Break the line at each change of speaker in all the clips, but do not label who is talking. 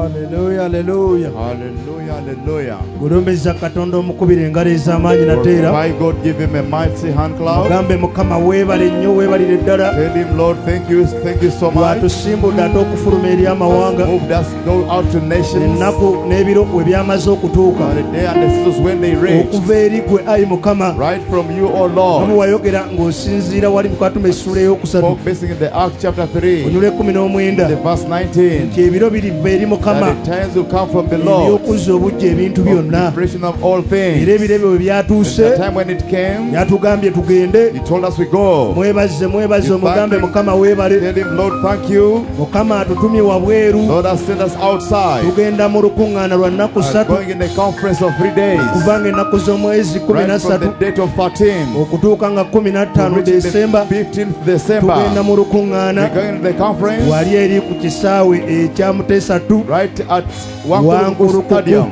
Hallelujah, hallelujah.
Hallelujah, hallelujah.
Gulumbeza Katonda omukubira engalo ez'amaanyi nateera.
Why God give him a mighty hand clap.
Mugambe Mukama weebale nnyo weebalire ddala.
Tell him, Lord, thank you so much.
Watusimbudde ate okufuluma eri amawanga.
Moved us go out to nations.
Ennaku n'ebiro we byamaze okutuuka.
The day and the seasons when they reach.
Okuva eri gwe ayi Mukama.
Right from you, O Lord.
Namu wayogera ng'osinziira wali mu Kaatuma essula ey'okusatu.
Spoke basing in the Acts chapter 3.
Onyole 19.
The verse 19.
Nti ebiro biriva eri Mukama.
That the times will come from the Lord.
Eby'okuzza obujja ebintu byonna.
Preparation of all things.
Era ebiro ebyo bwe byatuuse.
The time when it came.
Yatugambye tugende.
He told us we go.
Mwebaze omugambe Mukama weebale.
Tell him, Lord, thank you.
Mukama atutumye wabweru.
Lord has sent us outside.
Tugenda mu lukuŋŋaana lwa nnaku 3.
Going in the conference of 3 days.
Kubanga ennaku z'omwezi 13.
Right from the date of 14.
Okutuuka nga 15 December.
15th December.
Tugenda mu lukuŋŋaana.
We're going to the conference.
Wali eri ku kisaawe ekya Muteesa 2.
Right at Wankuru Stadium.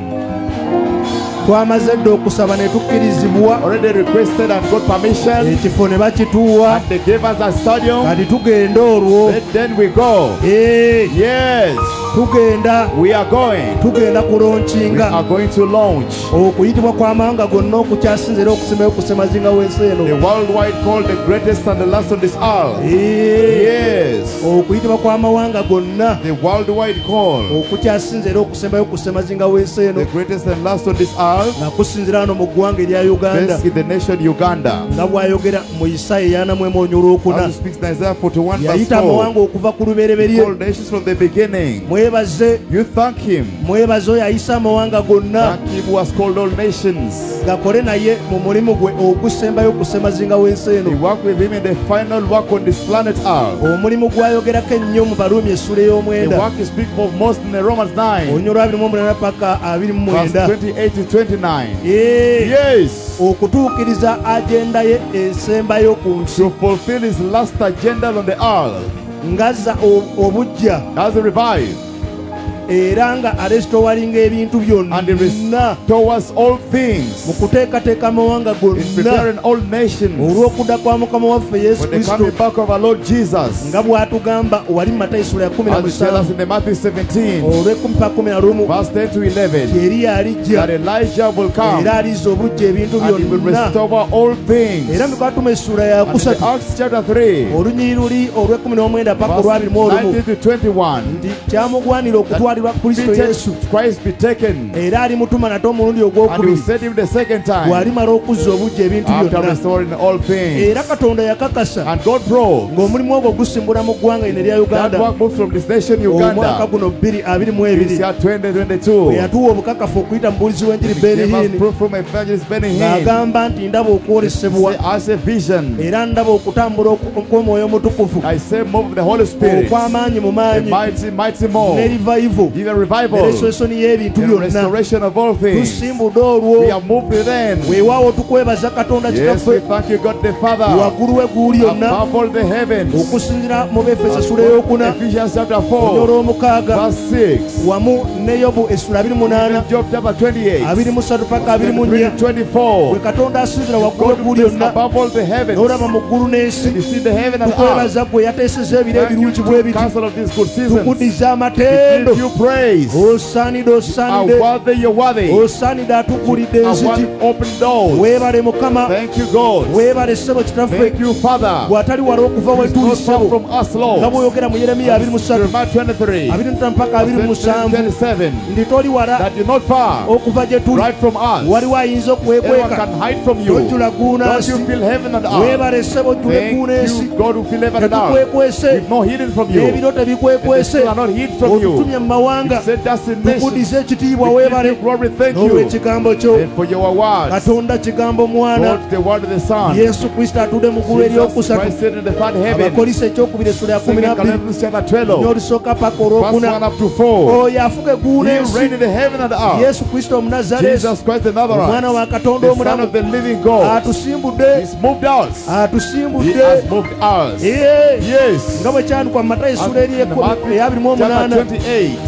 Twamaze dde okusaba ne tukkirizibwa.
Already requested and got permission.
Ekifo ne bakituwa.
And they gave us a stadium.
Kati tugenda olwo.
Then we go. Yes.
Tugenda.
We are going.
Tugenda kulonkinga.
We are going to launch.
Okuyitibwa kw'amawanga gonna okukyasinzira okusemayo okusemazinga w'ensi eno.
The worldwide called the greatest and the last on this earth. Yes.
Okuyitibwa kw'amawanga gonna.
The worldwide call.
Okukyasinzira okusemayo okusemazinga w'ensi eno.
The greatest and last on this earth.
Na kusinzira hano mu ggwanga erya Uganda.
In the nation Uganda.
Nga bw'ayogera mu Isaya 41:4.
As speaks in Isaiah 41 verse 4.
Yayita amawanga okuva ku lubereberye.
Called nations from the beginning.
Mwebaze.
You thank him.
Mwebaze oyo ayisa amawanga gonna.
Thank him who has called all nations.
Gakole naye mu mulimu gwe ogusembayo okusemazinga w'ensi eno.
He worked with him in the final work on this planet Earth.
Omulimu gwayogerako ennyo mu Baruumi essula ey'omwenda.
The work he speaks of most in the Romans 9.
Onyolwa 28 paka 29.
Verse 28 to 29.
Yes. Okutuukiriza agenda ye esembayo ku nsi.
To fulfill his last agenda on the earth.
Ngazza obujja.
As a revive.
Era nga arestowalinga ebintu byonna.
And restores all things.
Mu kuteekateeka amawanga gonna.
In preparing all nations.
Olw'okudda kwa Mukama waffe Yesu Kristo.
When the coming back of our Lord Jesus.
Nga bw'atugamba wali mu Matayo essula ya 17.
As he tells us in the Matthew 17.
Olw'ekumi
verse 10 to 11.
Eriya alijja.
That Elijah will come.
Era alizza obujja ebintu byonna.
And he will restore all things.
Era mu Kaatuma essula ya 3.
Acts chapter 3.
Olunyiri luli olw'ekumi paka olw'abirimu
19 to 21.
Nti kyamugwanira okutwalirwa Kristo Yesu.
Christ be taken.
Era alimutuma nate omulundi ogwokubiri.
And he sent him the second time.
Bw'alimala okuzza obujja ebintu byonna.
After restoring all things.
Era Katonda yakakasa.
And God proved.
Ng'omulimu ogwo gusimbula mu ggwanga lino erya Uganda.
That work moved from this nation Uganda.
Omwaka guno 2022.
This year 2022.
Yatuwa obukakafu okuyita mu bulizi w'enjiri Benny Hinn.
Proof from evangelist Benny Hinn.
Ng'agamba nti ndaba okwolesebwa.
As a vision.
Era ndaba okutambula kw'Omwoyo Omutukuvu.
I say move of the Holy Spirit.
Okw'amaanyi mu maanyi.
Mighty more.
Ne revival.
Even revival. The restoration of all things. We are moved within. Yes, we thank you, God the Father. Above all the heavens. Ephesians chapter 4. Verse 6. Job chapter 28. 24. God is above all the heavens. And you see the heaven and earth. Counsel of this good season. We give you praise. Are worthy, you're worthy. Open doors. Thank you, God. Thank you, Father. It's not far from us, Lord. Jeremiah 23. 27. That you're not far. Right from us. Everyone can hide from you. Don't you feel heaven and earth? Thank you, God, who feel heaven and earth. We've not hidden from you. The still are not hid from you. You said that's the nation. Glory, thank you. And for your word. God, the word of the Son.
Yesu Kristo atudde mu ggulu eryokusatu.
Christ said in the third heaven.
Abakolisa ekyokubiri essula ya 12.
Chapter 12.
N'olusooka paka olwokuna.
Verse 1 up to 4.
Oyo afuga eggulu n'ensi.
He reigned in the heaven and the earth.
Yesu Kristo Omunazaleesi.
Jesus Christ the Nazareth.
Omwana wa Katonda omulamu.
The Son of the living God.
Atusimbudde.
He's moved us.
Atusimbudde.
He has moved us.
Yes.
Nga bwe kyandikwa mu Matayo essula eya 28.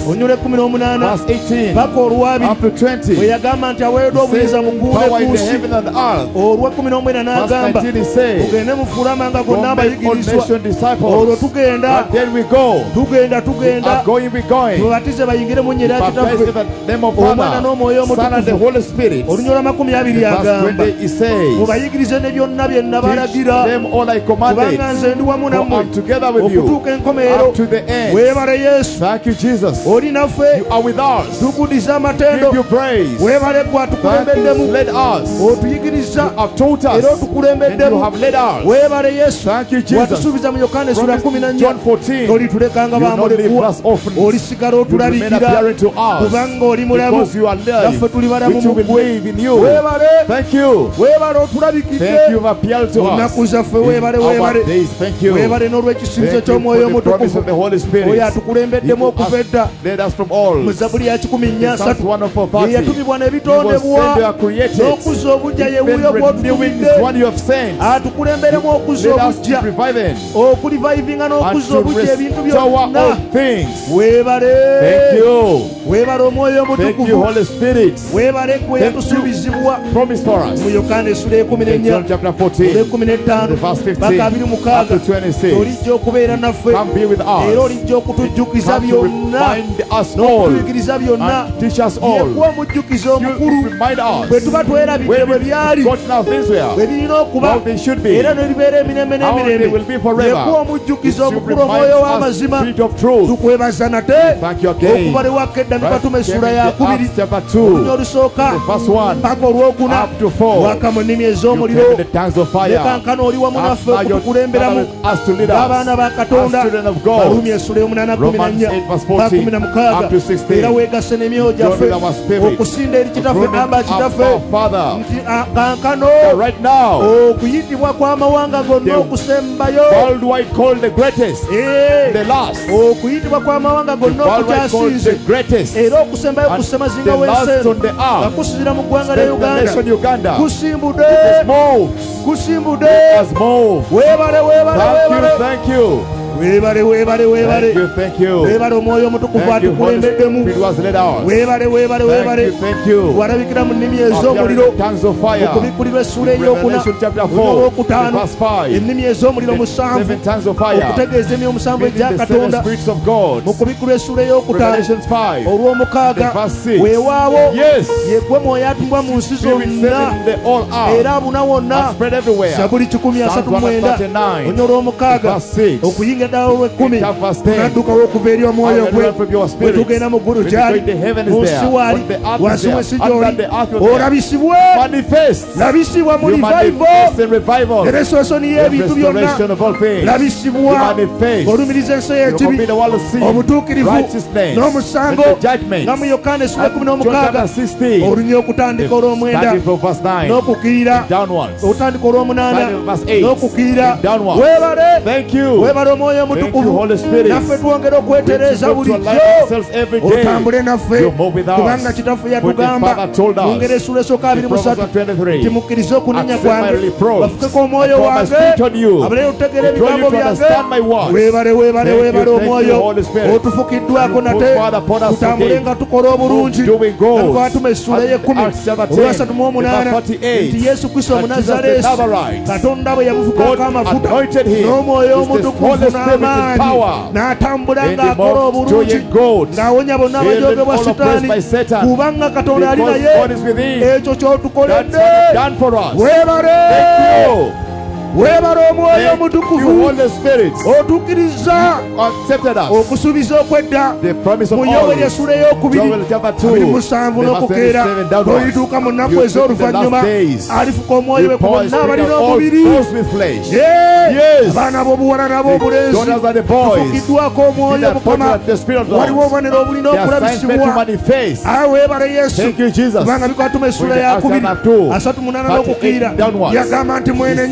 onyole 18
verse 18
paka olwabi
up to 20.
bwe yagamba nti aweereddwa obuyinza mu ggulu
Power in the
n'ensi.
heaven and earth.
olwa 19 n'agamba
Verse 19 he says,
mugende mufuule amanga
go
gonna
make all
abayigirizwa.
nation disciples.
olwo tugenda
And then we go.
tugenda
Are going, we going.
tubatize bayingire mu nnyera ya
Baptized in
kitaffe
the name of
Omwana n'Omwoyo
Father, Son and the
Omutukuvu.
Holy Spirit.
olunyolo 20
Verse
agamba
20 he says,
mubayigirize ne byonna bye
teach
nabalagira
them all I
kubanga
commanded.
nze ndi wamu
For
nammwe
I'm together with you
okutuuka enkomerero.
up to the end.
weebale yesu
Thank you, Jesus.
oli naffe
You are with us.
tukudiza amatendo.
Give you praise.
weebale gwe
Thank you,
atukulembeddemu
led us.
otuyigiriza
You have taught
era
us. And you
otukulembeddemu.
have led us.
weebale yesu
Thank you, Jesus.
watusuubiza mu yokaana essula
From
14
John 14,
tolitulekanga
you not leave
bamulekwa
us orphans.
olisigala
You remain
otulabikira
appearing to us
kubanga oli mulamu
because you are
naffe
alive,
tuli balamu
which
mu
we will
ggwe.
live in you.
weebale
Thank you.
weebale otulabikidde
Thank you for appearing to
mu
us
nnaku zaffe.
in
weebale
our
weebale
days. Thank you.
weebale n'olw'ekisirizo
Thank you
ky'omwoyo
for the promise
omutukuvu
of the Holy
oyo
Spirit.
atukulembeddemu
You
okuva edda
have led us from all.
mu Zabbuli ya 13
Psalms 104:30.
ye yatumibwa
You was
n'ebitondebwa
sent, you are created.
n'okuzza obujja ye
Even
wuyo
renewing
gw'otutulidde
is one you have sent.
atukulemberemu okuzza
Let us
obujja
revive it
okulivayivinga
and
n'okuzza
to
obujja ebintu
restore all
byonna.
things.
weebale
Thank you.
weebale omwoyo
Thank you,
omutukuvu.
Holy Spirit.
weebale gwe
Thank
yatusuubizibwa
Promise for us.
mu yokaana essula
In John
14
chapter 14,
olw'ekumi
the verse 15
paka
up
26
to 26.
olijja okubeera naffe
Come be with
era
us.
olijja okutujjukiza
Come to
byonna
remind us all
n'okutuyigiriza byonna.
and teach us all.
yekuwa omujjukiza
You
omukulu
remind
bwe
us
tuba twerabidde
when
bwe byali
we've gotten our things where,
bwe birina okuba
how they should be,
era ne libeera emirembe
how they
n'emirembe.
will be forever.
yekuwa omujjukiza
You
omukulu
remind
omwoyo
us,
w'amazima.
Spirit of truth.
tukwebaza nate
Thank you again.
okuva lewakka edda ne
Right,
batuma essula
in
ya
the
2
Acts chapter 2,
olunya olusooka
the first one,
paka olwokuna
up to 4.
waka mu nnimi
You
ez'omuliro.
came in the tongues of
ne
fire.
kankana oli wamu naffe
Now you're
okutukulemberamu
with us to lead
ng'abaana
us
ba
as
katonda.
children of God.
Baluumi essula y'omunaana
Romans 8 verse 14
16
up to 16.
era weegase n'emyoyo
Join
gyaffe
with our spirit.
okusinda eri kitaffe
Grooming
amba kitaffe
our Father.
nti kankano
Right now,
okuyitibwa kw'amawanga gonna
The
okusembayo.
worldwide called the greatest, the last.
okuyitibwa kw'amawanga gonna
Worldwide called the
okukyasinze
greatest.
era okusembayo
And
kusemazinga
the last
w'ensi
on the
nga
earth.
kusinzira mu ggwanga
The
lya uganda
nation Uganda
kusimbudde
has moved.
kusimbudde.
Has moved.
weebale weebale weebale
Thank you.
weebale weebale weebale
Thank you.
weebale omwoyo omutukuvu
Thank you, Holy
atukulembeddemu.
Spirit was led out.
weebale weebale weebale
Thank you.
walabikira mu nnimi
Appearing
ez'omuliro
in tongues of fire.
okubikkulirwa essula ey'okuna
Revelation chapter 4,
olwokutaano
verse 5.
ennimi ez'omuliro
The
musanvu
7 tongues of fire.
okutegeeza emyoyo musanvu
Meaning
egya
the 7
katonda
spirits of God.
mu kubikkulirwa essula ey'okutaano
Revelation 5.
olw'omukaaga
The verse 6.
weewaawo
Yes.
yegwe mwoyo atumbwa mu nsi
Spirit
zonna
sent in the all
era
out
abuna wonna.
and spread everywhere.
Zabuli 139
139.
onyo olw'omukaaga
Verse 6.
okuyingira ddala olw'ekkumi
Chapter verse 10.
tunaddukawo okuva eri omwoyo
I will
gwe
run from your
bwe
spirit.
tugenda mu ggulu
When
gy'ali
you go, the heaven is
mu
there.
nsi waali
On the earth is
wansi
there.
mw'ensi
Under
gy'oli
the earth you're there.
olabisibwe
Manifest.
labisibwa mu
You
revival
manifest in revival.
ne restoration
The
y'ebintu byonna
restoration of all things.
labisibwa
You manifest.
olumiriza ensi
You
y'ekibi
forbid the world to see
obutuukirivu
righteousness
n'omusango
and the judgment.
nga mu yokaana essula
And John
16
chapter 16.
olunya okutandika olw'omwenda
Starting from verse 9
n'okukiira
downwards.
otandika olw'omunaana
Starting from verse 8
n'okukiira
and downwards.
weebale
Thank you.
weebale omwoyo
Thank you,
omutukuvu
Holy Spirit.
naffe twongera okwetereeza
We to
bulijjo
align ourselves every day.
otambule naffe
You move with us.
kubanga kitaffe
For the
yatugamba
Father told us.
mu ngeri essula esooka
In Proverbs
23
23.
nti mukkirize okunenya
Accept my
kwange
reproach.
bafukeko omwoyo
I pour my
wange
spirit on you.
abaleero otutegeera
To draw
ebigambo
you to
byange
understand my words.
weebale weebale
Thank you,
weebale
thank you,
omwoyo
Holy Spirit.
otufukiddwako
You
nate
put Father upon us
tutambule
again.
nga tukola obulungi
Doing good.
natwatuma essula
And
y'ekumi
Acts chapter 10,
olwasatu mu omunaana
verse 48.
nti yesu kristo
And Jesus the
omunazaaleesi
Nazarite.
katonda bwe yamufukako
God
amafuta
anointed him
n'omwoyo
with the
omutukuvu
Holy Spirit and
n'amaanyi
power.
n'atambula
And he
ng'akola
moved
obulungi
doing good.
ng'awonya bonna
Healing
abajoogebwa
all oppressed by
sitaani
Satan.
kubanga katonda ali
Because
naye
God is with him.
ekyo
That's
ky'otukoledde
what done for us.
weebale
Thank you.
weebale omwoyo
Thank you,
omutukuvu
Holy Spirit.
otukkiriza
Accepted us.
okusuubiza okwedda
The promise of
mu
all.
yoweri essula ey'okubiri
Joel chapter 2,
27
verse
n'okukeera
27 downwards.
olituuka mu nnaku
You
ez'oluvannyuma
speak in the last days.
alifuka omwoyo we
You
ku
pour his
bonna
spirit
abalina
on all
omubiri
those with flesh.
Yes. abaana b'obuwala n'ab'obulenzi
daughters and the boys.
tufukiddwako omwoyo
That
mukama
the Spirit of God.
waliwo obubonero obulina
The assignment to
okulabisibwa
manifest.
awe weebale yesu
Thank you, Jesus.
kubanga bikwatuma essula
When the
yakubiri
Acts chapter 2,
38
downwards.
yagamba nti mwenenye
He said, repent.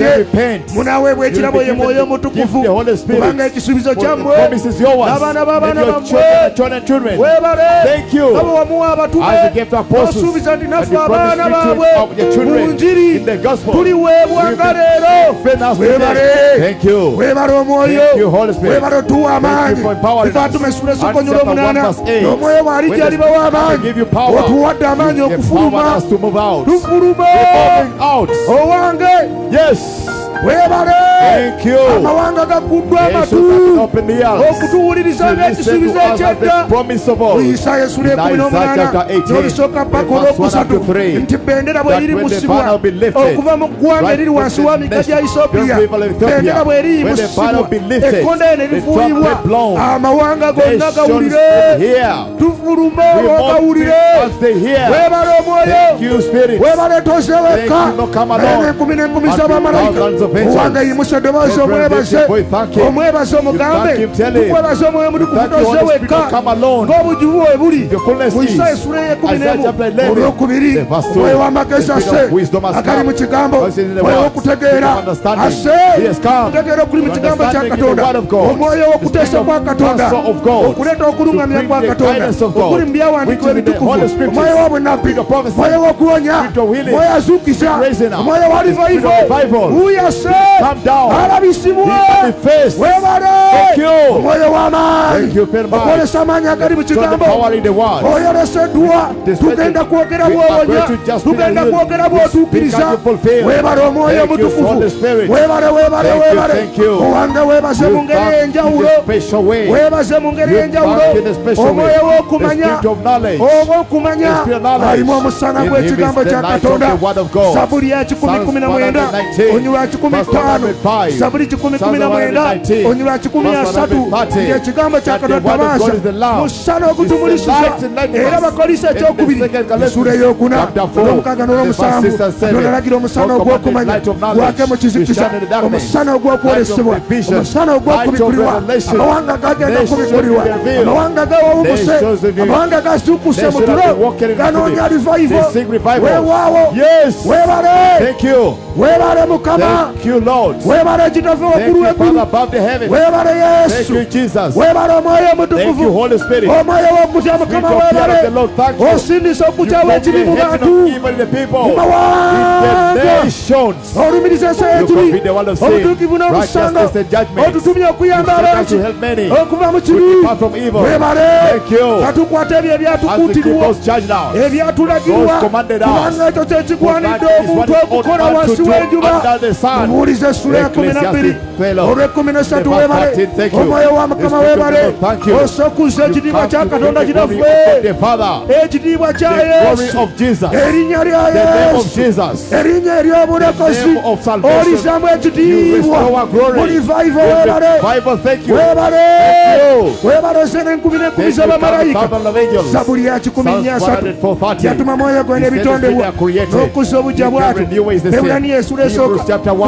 repent,
munaweebwa ekirabo ye mwoyo omutukuvu
the Holy Spirit.
kubanga ekisuubizo
For the
kyammwe
promise is yours.
n'abaana b'abaana
And your
bammwe
children.
weebale
Thank you.
nga bwe wamuwa abatume
As you gave to apostles,
basuubiza nti
and
naffe
you promised
abaana
me
baabwe
to of your
mu
children
njiri
in the gospel.
tuliweebwanga leero
Friend us
weebale
today. Thank you.
weebale omwoyo
Thank you, Holy Spirit.
weebale otuwa
Thank
amaanyi
you for empowering us.
tuva tumesula esokonyula
Acts chapter 1
omunaana
verse 8.
omwoyo bw'ali
When
gyalibawo
the
amaanyi
Spirit give you power,
otuwadde amaanyi
you
okufuluma
empower us to move out.
tufulume
Moving out.
owange
Yes.
weebale
Thank you.
amawanga gaguddwa
Nations
amatu
have opened the ears.
okutuwuliriza
To listen
ng'ekisuubizo
to us as
ekyedda
the promise of all.
mu Isaaya sula
In
ekumi
Isaiah
n'omunaana
chapter 18,
n'olusooka ppaka
verse 1 up to
olwokusatu
3,
nti bendera bwe
that when the
lirimusibwa
banner be lifted,
okuva mu ggwanga
right
eriri wansi
from
wa
the
mika gya
nation,
Ethiopia
the people of Ethiopia,
bendera bwe
when the
erimusibwa
banner be lifted,
ekkonda eno
the
erifuuyibwa
trumpet blown,
amawanga gonna
nations
gawulire
will hear.
tufulume
We want
olwogawulire
as they hear.
weebale omwoyo
Thank you, Spirit.
weebale tozeweka
Thank you, not come alone.
naye n'enkumi n'enkumi
But
z'abamalayika
thousands of angels.
owange yimusa eddoboozi
Every
omwebaze
boy, thank him.
omwebaze omugambe
You thank him, tell him.
tukwebaze omwoyo mutukuvu
Thank you, Holy Spirit,
tozeweka
not come alone.
ng'obujuvu bwe buli
Your fullness
mu
is.
Isaaya sula ey'ekumi
Isaiah
n'emu
chapter 11,
olwokubiri
the verse 2.
omwoyo w'amagezi
The spirit
ase
of wisdom has
akali
come.
mu kigambo
Because in the
omwoyo
words,
w'okutegeera
spirit of understanding.
ase
He has come.
okutegeera okuli mu
To
kigambo kya
understanding in the
katonda
word of God.
omwoyo w'okuteesa
The spirit
kwa
of
katonda
counsel of God.
okuleeta okuluŋŋamya
To
kwa
bring the
katonda
guidance of God.
okuli mu byawandiikibwa
Which is in the
ebitukuvu
Holy Scriptures.
omwoyo w'obunabbi
Spirit of prophecy.
omwoyo w'okuwonya
Spirit of healing.
omwoyo azuukiza
Raising up.
omwoyo wa
The spirit
revival
of revival.
uyase
Come down.
alabisibwe
He manifests.
webale
Thank you.
omwoyo w'amaanyi
Thank you, Pen Mike.
okwolesa amaanyi agali mu
So the
kigambo
power in the word.
oyoleseddwa tugenda kwogera bw'owonya tugenda kwogera bw'otuukiriza weebale omwoyo omutukuvu weebale weebale weebale owange weebaze mu ngeri ey'enjawulo weebaze mu ngeri ey'enjawulo omwoyo w'okumanya oba okumanya alimu omusana gw'ekigambo kya katonda zabuli ya 10:19 onyulwa 15 zabuli 10:19 onyulwa 13 ng'ekigambo kya katonda tabaasa musana ogutumulisiza era bakolisa ekyokubiri esula ey'okuna olw'omukaaga n'olw'omusanvu nolalagira omusana ogw'okumanya gwake mu kizikiza omusana ogw'okwolesebwa omusana ogw'okubikkulirwa amawanga gagenda kubikkulirwa amawanga gawawumuse amawanga gasukuse mu tulo ganoonya revival weewaawo weebale weebale mukama weebale ekitave waggulu weggulu weebale yesu weebale omwoyo omutukuvu omwoyo w'okutya mukama weebale osindisa okukyawa ekibi mu bantu mu mawanga olumiriza ensi y'ekibi obutuukivu n'omusanga otutumye okuyamba abantu okuva mu kibi weebale katukwata ebyo ebyatukuutirwa ebyatulagirwa kubanga ekyo kyekigwanidde omuntu okukola wansi w'enjuba mubuulize essula ya 12 olw'e13 weebale omwoyo wa mukama weebale osokuza ekitiibwa kya katonda kitaffe ekitiibwa kya yesu erinnya lya yesu erinnya ery'obulokozi olizamu ekitiibwa mu revival weebale weebale ozene 10 z'abamalayika zabuli ya 13 yatuma mwoyo gwe n'ebitondebwa n'okuza obujja bwatu ebulaniya esula esooka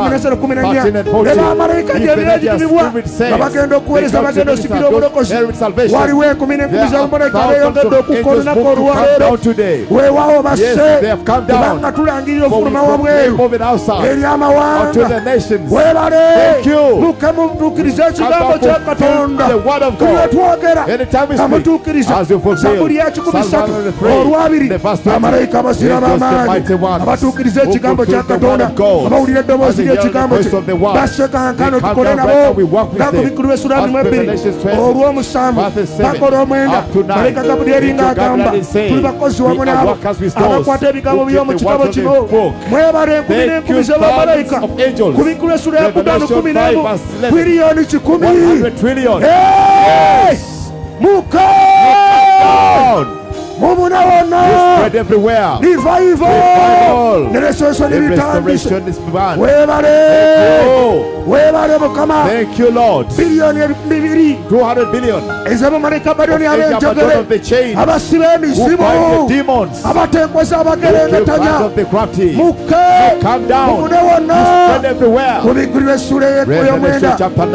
14 ne bamalayika gyebira gitumibwa nga bagenda okuweereza bagenda osikira obulokozi waliwo 10 z'abamalayika beeyongedde okukola olunaku olwaleero weewaawo basse kubanga tulangirira ofuluma wabweru eri amawanga weebale muke mutuukirize ekigambo kya katonda kuye twogera amutuukiriza zabuli ya 13 olwabiri bamalayika basira b'amaanyi abatuukiriza ekigambo kya katonda abawulira eddoboozi ly'ekigambo kye basse kankano tukole nabo gakubikkulwa essula 12 olw'omusanvu bakola omwenda malayika gabudyeri ng'agamba tuli bakozi wamu nabo abakwata ebigambo by'omu kitabo kino mwebale 10 z'abamalayika kubikkulwa essula ya 5:11 biliyoni 10 muka mubuna wonna revival neresoso nebitandise weebale weebale mukama biliyoni 200 ez'abamalayika baliyoni ab'enjogere abasiba emizimu abatenkweza abagerengetanya muke mubune wonna kubikkulirwa essula ey'omwenda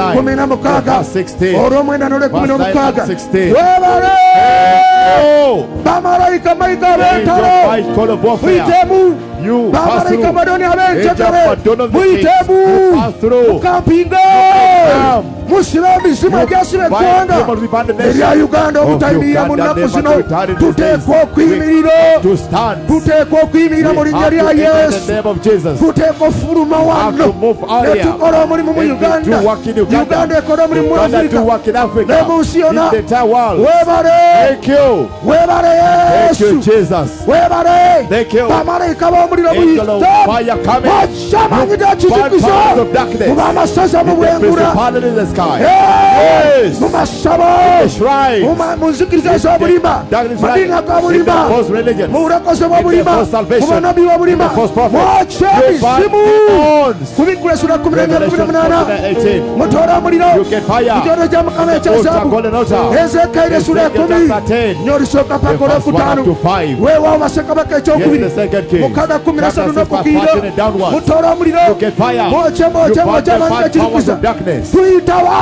16 olw'omwenda n'olw'ekumi-n'omukaaga weebale bamalayika mayiga ab'entalo muyitemu
You pass
Bamarayika
through.
badoni
Angel
abenjagale.
Madonna of the Kings.
Muitebu.
You pass through.
Mukampinga. Musira mizimu agyasiba eggwanga. Erya Uganda obutayimira mu nnaku zino. Tuteekwa okuyimirira.
To stand.
Tuteekwa okuyimirira mu linnya lya Yesu. Tuteekwa ofuluma wano. Ne tukola omulimu mu Uganda. Uganda ekola omulimu mu Afrika. Ne mu nsi yonna. Weebale. Weebale Yesu. Weebale. Bamalayika b'omuliro buyita. Wakyamanyidde ekizikiza. Muba amasaza mu bwengula. Mu masabo. Mu nzikiriza ez'obulimba. Madiina g'obulimba. Mu bulokozi bw'obulimba. Mu banabi b'obulimba. Mwokya emizimu. Kubikkula essula 14:18. Mutoole omuliro. Mujooto gya Mukama ekyazaabu. Ezeekayiri essula 10. Nnyo olisooka paka olwokutaano. Weewaawo bassekabaka ekyokubiri. Mukaaga 13 n'okukiira. Mutoole omuliro. Mwokya amanya ekirikiza. Tuyitawa.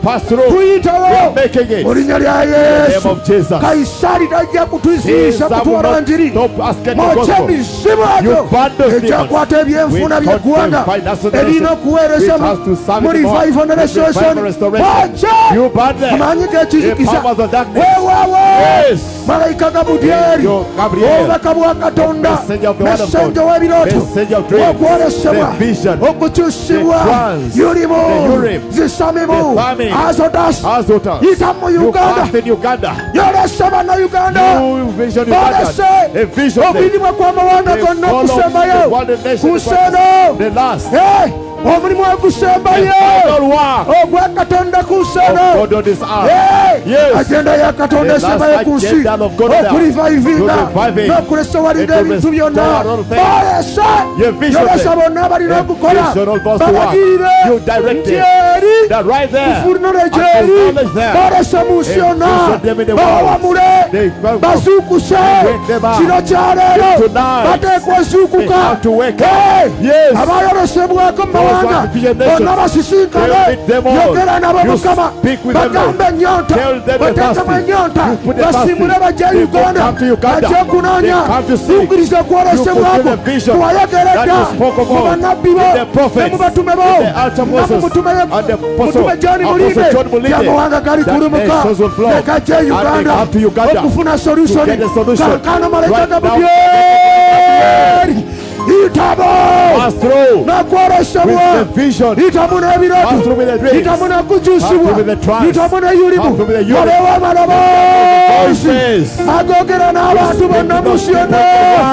Mu linnya lya Yesu. Kayisaali tajja kutuziisa kutwala njiri. Mwokya emizimu agyo. Ekyakwata ebyenfuna by'eggwanga. Erina okuweereza mu revival ne restoration. Mwokya amaanyi g'ekizikiza. Weewaawo malayika Gabudyeri. Obubaka bwa Katonda. Messenja w'ebirooto. Okwolesebwa. Okukyusibwa. Yulimu. Zisamimu. Azodas. Yita mu Uganda. Yolesa bannayuganda. Balese obuyitibwa kw'amawanga gonna okusembayo. Ku nsi eno. Omulimu ogusembayo ogwa Katonda ku nsi eno. Agenda ya Katonda esembayo ku nsi. Okurivayivinga n'okulesowalinga ebintu byonna. Balese yolesa bonna abalina okukola. Balagirire nti eri kufunuleje eri. Balese mu nsi yonna. Bawamule bazuukuse. Kino kyaleero bateekwa ozuukuka. Abayolesebwako mu mawanga bonna basisinkane. Yogera nabo Mukama. Bagambe ennyonta. Bateekemu ennyonta. Basiimule bajje Uganda. Bajje okunoonya. Tuukiriza okwolesebwako. Tuwayogera dda mu bannabbi bo ne mu batume bo. Namu mutume John Mulibe. Y'amawanga gali kulumuka. Ne gajje Uganda okufuna solusoni. Kankano malayika Gabudyeri. Itabo nakwolesebwa. Itamu n'ebirooto. Itamu n'okukyusibwa. Itamu n'eyulimu. Walewo amaloboozi agogera n'abantu bonna mu nsi yonna.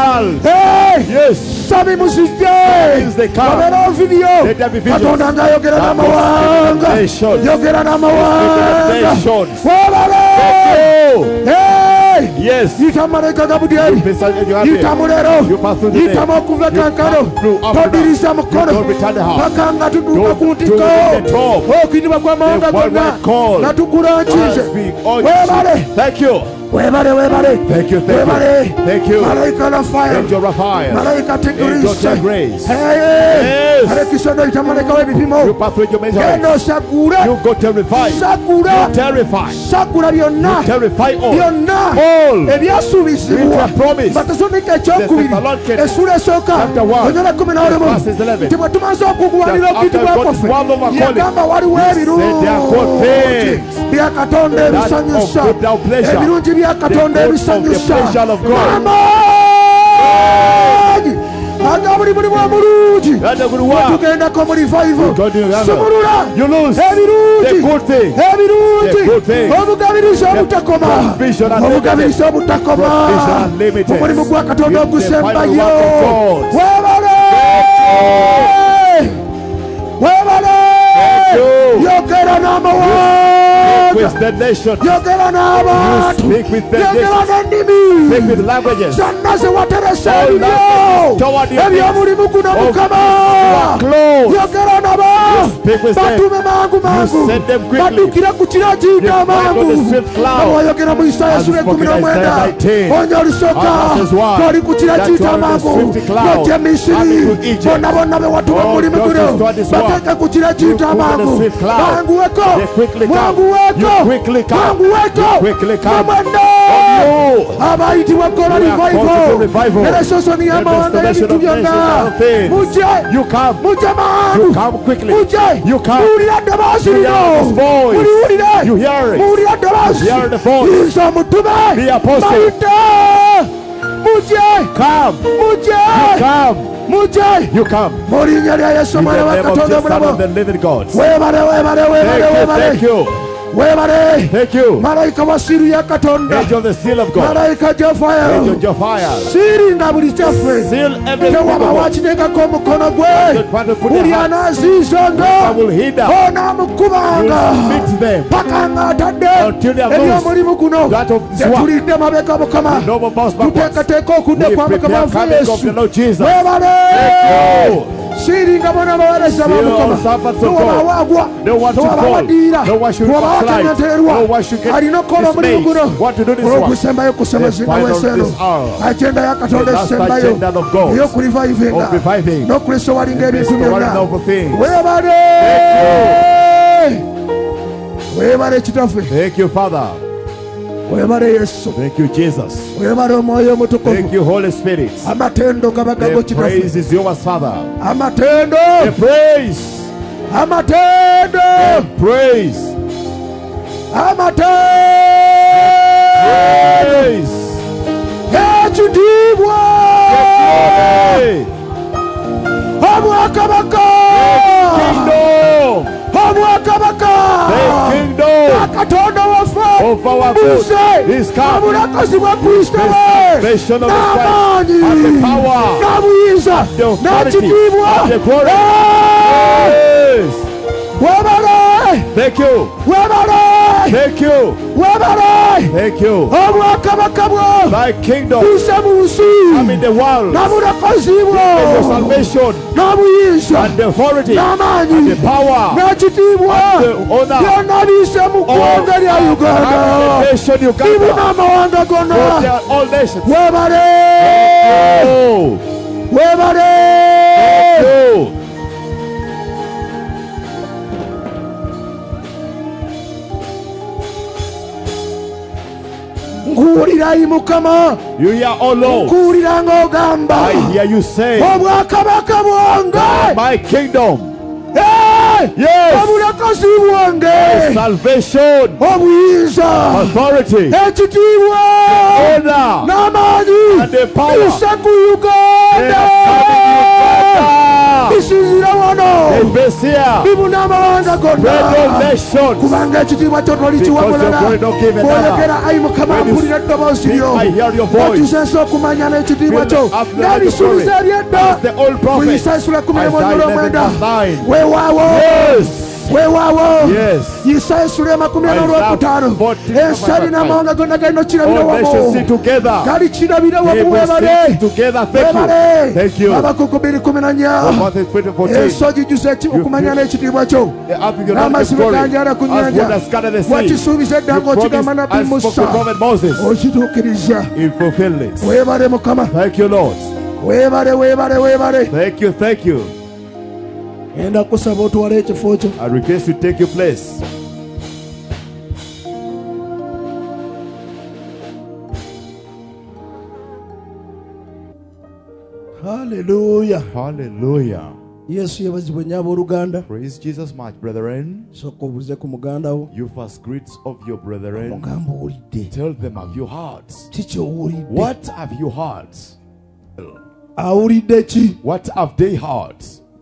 Sami muzijje. Wabeerawo vidiyo. Katonda ng'ayogera n'amawanga. Yogera n'amawanga. Wabale. Yitamu malayika Gabudyeri. Yitamu leero. Yitamu okuva kankano. Todiriza mukono. Paka nga tutuuka ku ntiko. Okuyitibwa kw'amawanga gonna nga tukulankize. Weebale. Weebale. Malayika Rafael. Malayika Tigirisi. Alekisa n'oyita malayika w'ebipimo. Genda osagule. Sagula byonna ebyasuubizibwa. Batesalonike ekyokubiri essula esooka onyola 11 nti bwe tumaze okugwanira okuyitibwa kwaffe yagamba waliwo ebirungi bya Katonda ebisanyusa. Ebirungi bya Katonda ebisanyusa. Amaanyi aga buli mulimu omulungi. Tugendako mu revival. Sumulula ebirungi. Obugabiriza obutakoma. Omulimu gwa Katonda ogusembayo. Weebale. Yogera n'amawanga. Yogera n'abantu. Yogera n'ennimi. Zonna ze wateresa ebyo ebyomulimu guno Mukama. Yogera nabo. Batume mangu. Badukire ku kira kiyita amangu. Wayogera mu Isaya sura 19. Onyo olusooka toli ku kira kiyita amangu. Yogye Misiri. Bonna be watuma mulimu guno. Bateeke ku kira kiyita amangu. Mwanguweko.
quickly come.
manguweko
You quickly come.
namwenda
On you.
abayitibwa kola
We are called to
revival
revival.
eresosoni y'amawanga y'ebintu byonna mujje
You come.
mujje
You
mangu
come quickly.
mujje
You come.
muwulira ddoboozi
You
lino
hear his voice.
muliwulire
You hear it.
muwulira ddoboozi
You hear the voice.
yinza omutume
Be apostle.
bayite mujje
Come.
mujje
You come.
mujje
You come.
mu linnya lya yesu
In the
omwana wa
name of
katonda
the Son of
omulamu
the living God.
weebale weebale weebale
Thank you.
weebale weebale
Thank you.
malayika wa siiru ya katonda
Angel of the seal of God.
malayika
Angel
jofayo
of your fire.
siiringa buli kyaffe
Seal everything.
tewaba wakinengako omukono gwe buli
I
anaziizanga
will hinder.
onaamukubanga
You meet them.
paka ng'atadde
Until they have
eri
loosed
omulimu guno
that of this work.
tetulidde mabega mukama
No more bounce backwards.
tuteekateeka okudde
We
kwa mukama
prepare
waffe
coming of the
yesu
Lord Jesus.
weebale
Thank you.
siiringa bona abaweereza
Seal all
bamukama
servants of
tewaba
God.
wagwa
No one should
tewaba
fall.
wadiira
No one should
tewaba
backslide.
watenyetererwa
No one should get
alina okukola omulimu
dismayed.
guno
What to do this work.
olw'okusembayo kusema zina
final
w'ensi eno
this hour.
agenda ya katonda
The last
esembayo
agenda of God.
ey'okurivayivinga
Of reviving.
n'okulesa owalinga ebintu
Restoring
byonna
over things.
weebale weebale kitaffe
Thank you, Father.
weebale yesu
Thank you, Jesus.
weebale omwoyo
Thank
omutukuvu
you, Holy Spirit.
amatendo gabagago
The praise
kitaffe
is yours, Father.
amatendo
The praise.
amatendo
The praise.
amatendo
Praise.
ekitiibwa
Hey.
obwakabaka
Kingdom.
obwakabaka
The kingdom
katonda waffe
of our God is come.
obulakozi bwa kristo we
Salvation of His Christ
n'amaanyi
and the power,
n'obuyinza
the authority,
n'ekitiibwa
and the glory.
Eh!
Yes.
webale
Thank you.
webale
Thank you.
webale
Thank you.
obwakabaka bwo
Thy kingdom
buse mu nsi
come in the world.
n'obulakozi bwo
And your salvation
n'obuyinza
and the authority
n'amaanyi
and the power
n'ekitiibwa
and the honor
byonna bise mu ggwanga lya
and
uganda
the nation
ibu
Uganda.
n'amawanga
For
gonna
they are all nations.
webale
Oh.
webale
Oh.
nkuwulirayi mukama
You hear, oh Lord.
nkuwulira ng'ogamba
I hear you say,
obwakabaka bwange
my kingdom,
yes, obulakozi bwange
salvation,
obuyinza
authority,
ekitiibwa
honor,
n'amaanyi
and the power.
bise ku uganda bisinzira wano
In this year,
bibu n'amawanga
spread all
gonna
nations.
kubanga ekitiibwa kyo tolikiwa
Because your
mulala
glory don't give another.
bw'oyogera ayi mukama
When you
mpulira eddoboozi lyo
I hear your voice.
otusensa okumanya n'ekitiibwa kyo
After the
n'ebisuubizo
glory.
eryedda
As the old prophet.
muyisaisula 11
Isaiah
olw'omwenda
11:9.
weewaawo
Yes.
weewaawo
Yes.
yisaisula 40 olwokutaano
14
ensali n'amawanga gonna galina okirabira
All nations
wamu
sit together.
gali kirabire
They
wamu
will
weebale
sit together. Thank you.
weebale
Thank you.
abakuku 2:14
Matthew 20:14.
enso gijuse okumanya n'ekitiibwa kyo
The earth will not
n'amazzi
give glory.
bweganjala ku
As
nyanja
water scattered the sea.
wakisuubiza edda
You
ng'okigamba
promised
nabbi
and spoke
musa
to prophet Moses.
okituukiriza
You fulfill it.
weebale mukama
Thank you, Lord.
weebale weebale weebale
Thank you. Thank you.
enda kusaba otwale ekifo kyo
I request you take your place.
haleluya
Hallelujah.
yesu yebazibwe nnyo abooluganda
Praise Jesus much, brethren.
sooka obuuze ku muganda wo
You first greet of your brethren.
mugamba owulidde
Tell them, have you heard?
kiki owulidde
What have you heard?
awulidde ki
What have they heard?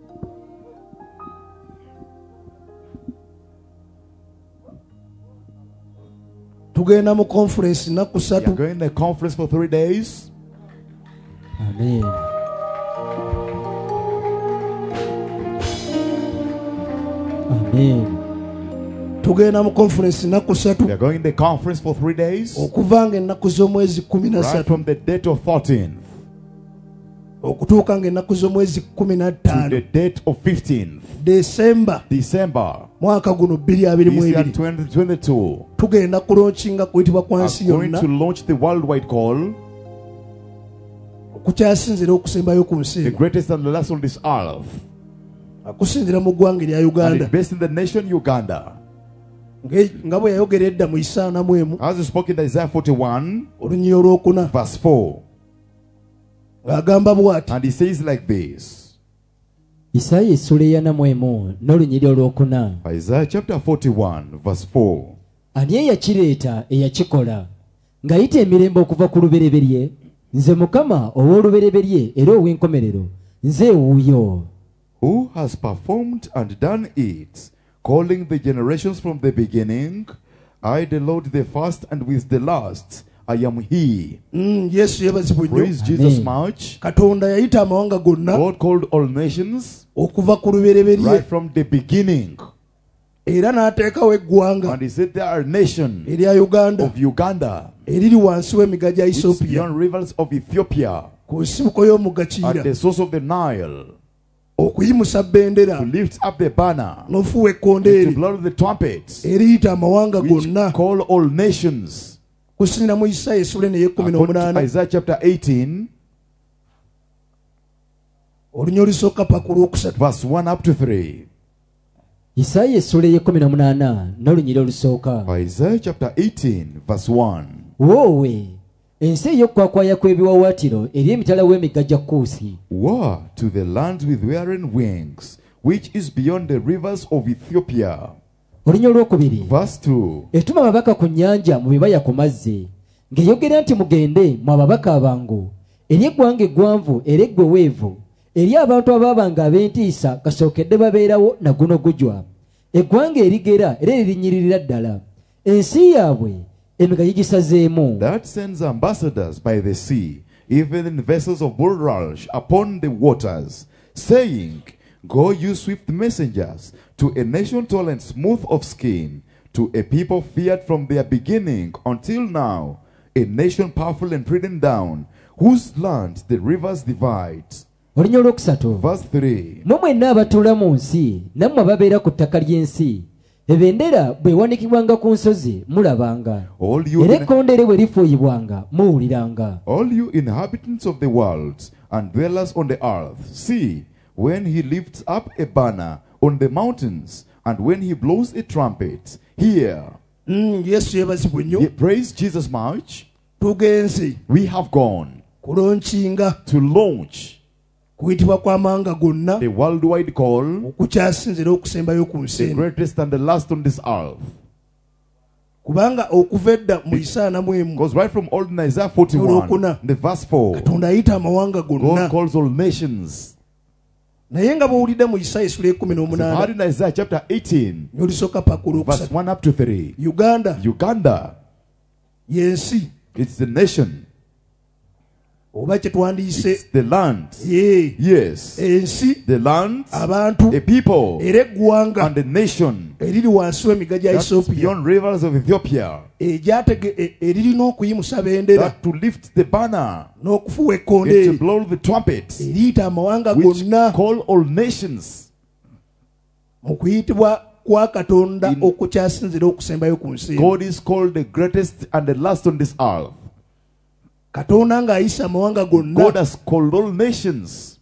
tugenda mu conference nnaku
We are
3
going to a conference for 3 days.
amen amen tugenda mu conference nnaku 3
We are going to a conference for 3 days.
okuva nga ennaku z'omwezi
Right
13
from the date of 14th
okutuuka nga ennaku z'omwezi
to the
15
date of 15th
December
December
mwaka guno
this year
2022
2022.
tugenda kulonkinga kuyitibwa kwa
Are
nsi
going
yonna
to launch the worldwide call,
okukyasinzira okusembayo ku
the
nsi
greatest and the last on this earth,
akusinzira mu ggwanga erya
and
uganda
it's based in the nation Uganda.
nga bwe yayogera edda mu Isaaya mwemu
As he spoke in Isaiah 41,
olunyiri olwokuna
verse 4.
ng'agamba bw'ati.
And he says like this.
Isaaya essula eyana mwemu n'olunyiri olwokuna.
Isaiah chapter 41, verse 4.
Ani eyakireeta eyakikola ng'ayita emirembe okuva ku lubereberye? Nze Mukama ow'olubereberye era ow'enkomerero, nze wuuyo.
Who has performed and done it, calling the generations from the beginning? I, the Lord, the first and with the last, I am he.
Yesu yebazibwe nnyo.
Praise Jesus much.
Katonda yayita amawanga gonna
God called all nations
okuva ku lubereberye
right from the beginning.
era n'ateekawo eggwanga
And he said there are nations
erya Uganda
of Uganda
eriri wansi w'emiga gya
which is
Ethiopia
beyond rivers of Ethiopia
ku nsibuko y'omugga
at
Kiyira
the source of the Nile,
okuyimusa bendera
to lift up the banner,
n'ofuuwa
to
ekkondeeri
blow the trumpets,
eriyita amawanga
which
gonna
call all nations.
kusinira mu Isaaya essula eno
According to
ey'ekumi
Isaiah chapter 18,
olunya olusooka paka olwokusatu
verse 1 up to 3.
Isaaya essula ey'ekumi n'olunyiri olusooka.
Isaiah chapter 18, verse 1.
Woowe ensi ey'okukwakwaya kw'ebiwawaatiro eri emitala w'emigga gya Kuusi.
Woe to the land with wearing wings, which is beyond the rivers of Ethiopia.
Olunya olwokubiri.
Verse 2.
Etuma ababaka ku nnyanja mu bibaya ku mazzi, ng'eyogera nti mugende mu ababaka abangu eri eggwanga eggwanvu era eggweweevu, eri abantu abaabanga ab'entiisa kasookedde babeerawo na guno gujwa, eggwanga erigera era eririnyiririra ddala, ensi yaabwe emiga gigisazeemu.
That sends ambassadors by the sea, even in vessels of bulrush upon the waters, saying, Go, you swift messengers, to a nation tall and smooth of skin, to a people feared from their beginning until now, a nation powerful and trodden down, whose land the rivers divide.
Olunya olwokusatu.
Verse 3.
Mmwe mwenna abatuula mu nsi nammwe ababeera ku ttaka ly'ensi, ebendera bwewanikibwanga ku nsozi mulabanga, era ekkondeere bwe lifuuyibwanga muwuliranga.
All you inhabitants of the world and dwellers on the earth, see, when he lifts up a banner on the mountains, and when he blows a trumpet, hear.
Yesu yebazibwe nnyo.
Praise Jesus much.
Tugenze
We have gone
kulonkinga
to launch
kuyitibwa kw'amawanga gonna
the worldwide call,
okukyasinzira okusembayo ku nsi
the
eno.
greatest and the last on this earth.
Kubanga okuva edda mu Isaaya mwemu
Because right from old in Isaiah 41, the verse 4,
Katonda ayita amawanga
God
gonna.
calls all nations.
Naye nga bw'owulidde mu Isaaya essula
So
y'ekumi
how in Isaiah chapter 18,
n'olusooka paka
verse
olwokusatu.
1 up to 3,
Uganda
y'ensi, it's the nation,
oba kye twandiise
it's the land,
ye
yes,
ensi
the land,
abantu
the people,
era eggwanga
and the nation
eriri wansi w'emiga gya
that's
Ethiopia
beyond rivers of Ethiopia,
eririna okuyimusa bendera
that to lift the banner
n'okufuuwa
and to
ekkondeeri
blow the trumpet,
eriyita amawanga
which
gonna
call all nations.
mu kuyitibwa kwa Katonda okukyasinzira okusembayo ku nsi.
God is called the greatest and the last on this earth.
Katonda ng'ayisa amawanga
God
gonna
has called all nations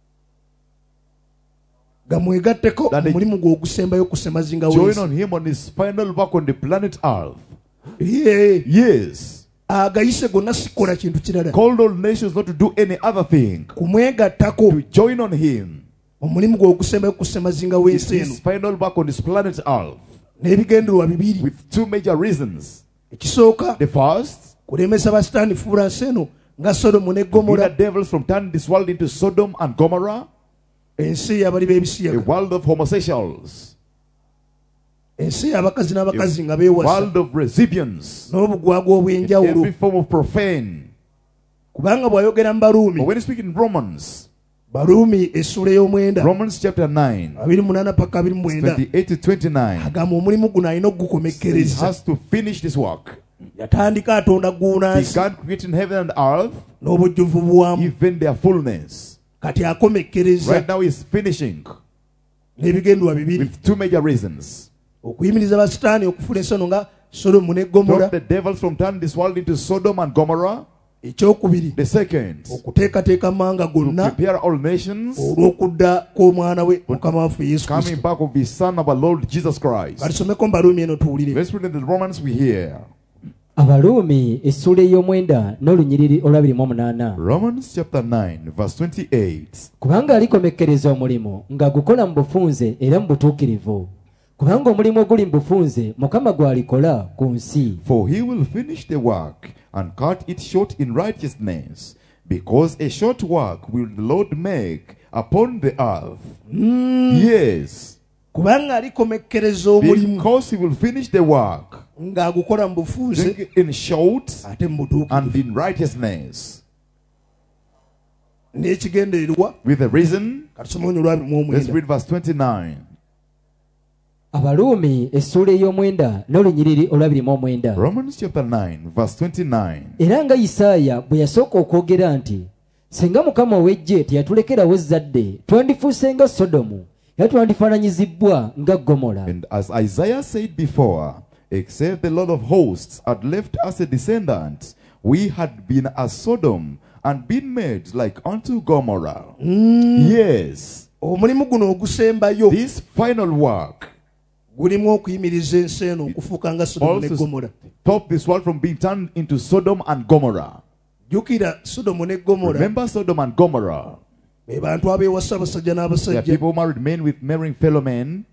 gamwegatteko
that they
omulimu gwe ogusembayo kusemazinga
join
w'ensi.
on him on his final work on the planet earth.
Ye
Yes,
agayise gonna sikola kintu kirala
called all nations not to do any other thing,
kumwegattako
to join on him
omulimu gwe ogusembayo kusemazinga w'ensi eno
his final work on this planet earth,
n'ebigendererwa bibiri.
with two major reasons.
Ekisooka
The first,
kulemesa basitaani fuula nsi eno nga Sodomu ne
the
Gomora,
devils from turning this world into Sodom and Gomorrah,
ensi y'abali
a
b'ebisiyaga,
world of homosexuals,
ensi y'abakazi n'abakazi nga
a
beewasa,
world of lesbians,
n'obugwagwa obw'enjawulo.
every form of profane.
Kubanga bw'ayogera mu
But
Baruumi,
when you speak in Romans,
Baruumi essula ey'omwenda
Romans chapter 9,
28 paka 29,
28 to 29,
agamba omulimu guno alina
he
ogukomekkereza.
has to finish this work.
Yatandika atonda guunansi
Began creating heaven and earth,
n'obujjuvu bwamu,
even their fullness.
kati akomekkereza
Right now he's finishing
n'ebigendererwa bibiri:
with two major reasons.
okuyimiriza basitaani okufuula ensi eno nga Sodomu ne Gomora,
Stop the devils from turning this world into Sodom and Gomorrah,
ekyokubiri
The second,
okuteekateeka amawanga
to
gonna
prepare all nations,
olw'okudda kw'omwana we mukama waffe yesu
coming
kristo.
back of his son, our Lord Jesus Christ.
Balisomeko mu Baruumi eno tuwulire.
Let's read in the Romans we hear.
Abaluumi essula ey'omwenda n'olunyiriri olwa 28.
Romans chapter 9, verse 28.
Kubanga alikomekkereza omulimu ng'agukola mu bufunze era mu butuukirivu. Kubanga omulimu oguli mu bufunze Mukama gw'alikola ku nsi.
For he will finish the work and cut it short in righteousness, because a short work will the Lord make upon the earth. Yes,
Kubanga alikomekkereza omulimu
because he will finish the work
ng'agukola mu bufunze
in short
ate mu butuukirivu.
and in righteousness.
N'ekigendererwa
With a reason,
katusome olwa
let's
29.
read verse 29.
Abaluumi essula ey'omwenda n'olunyiriri olwa 29.
Romans chapter 9, verse 29.
Era nga Isaaya bwe yasooka okwogera nti singa Mukama ow'eggye teyatulekerawo zadde twandifuuse nga Sodomu era twandifaananyizibbwa nga Gomora.
And as Isaiah said before, except the Lord of hosts had left us a descendant, we had been as Sodom and been made like unto Gomorrah. Yes,
Omulimu guno ogusembayo
this final work
gulimu okuyimiriza ensi eno okufuuka nga Sodomu ne
also
Gomora.
stop this world from being turned into Sodom and Gomorrah.
Jjukira Sodomu ne Gomora
Remember Sodom and Gomorrah.
be bantu abeewasa abasajja
They are
n'abasajja,
people who married men with marrying fellow men,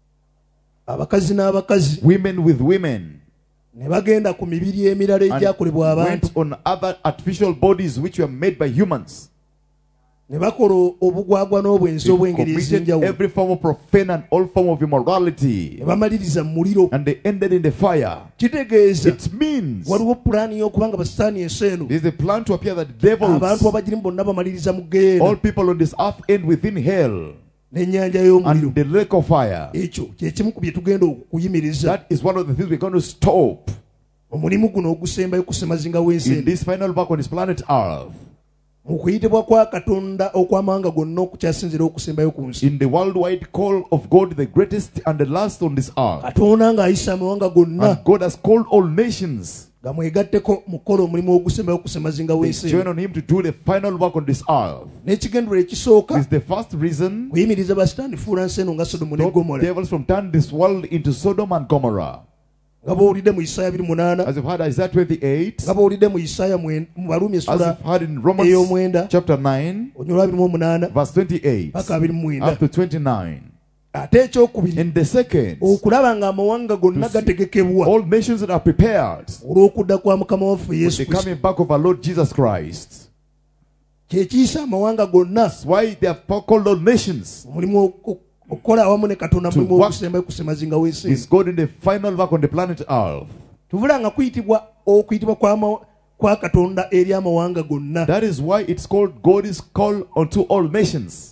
abakazi n'abakazi,
women with women,
ne bagenda ku mibiri emirala
and
egyakolebwa abantu,
went on other artificial bodies which were made by humans.
ne bakola obugwagwa n'obwenzi
They
obw'engeri
committed
ez'enjawulo,
every form of profane and all form of immorality,
ne bamaliriza mu muliro.
and they ended in the fire.
Kitegeeza
It means
waliwo pulaani y'okubanga basitaani ensi eno
there's a plan to appear that devils,
abantu abagirimu bonna bamaliriza mu geyeena
all people on this earth end within hell
n'ennyanja y'omuliro.
and the lake of fire.
Ekyo kye kimu ku bye tugenda okuyimiriza.
That is one of the things we're going to stop
Omulimu guno ogusembayo ku ssemazinga w'ensi
in
eno.
this final work on this planet earth.
Mu kuyitibwa kwa Katonda okw'amawanga gonna okukyasinzira okusembayo ku nsi.
In the worldwide call of God, the greatest and the last on this earth.
Katonda ng'ayisa amawanga gonna
And God has called all nations
gamwegatteko mu kukola omulimu ogusembayo ku ssemazinga
to
w'ensi
join
eno.
on him to do the final work on this earth.
N'ekigendero ekisooka
This is the first reason
kuyimiriza basitaani fuula nsi eno nga Sodomu ne
stop
Gomora.
devils from turning this world into Sodom and Gomorrah.
Nga bw'owulidde mu Isaaya 28,
As you've heard Isaiah 28,
nga bw'owulidde mu Isaaya mu Baruumi
as
essula
you've heard in Romans
ey'omwenda
chapter 9,
onyolwa 28
verse 28
paka 29.
up to 29.
Ate ekyokubiri
And the second,
okulaba ng'amawanga gonna gategekebwa
all nations that are prepared
olw'okudda kwa Mukama waffe
for
Yesu
the
Kristo.
coming back of our Lord Jesus Christ.
Kye kiyisa amawanga gonna
That's why they have called all nations.
omulimu okukola awamu ne Katonda
To
mulimu
work
ogusembayo ku ssemazinga w'ensi.
Is God in the final work on the planet earth.
Tubula nga okuyitibwa kwa Katonda eri amawanga gonna.
That is why it's called God is called unto all nations.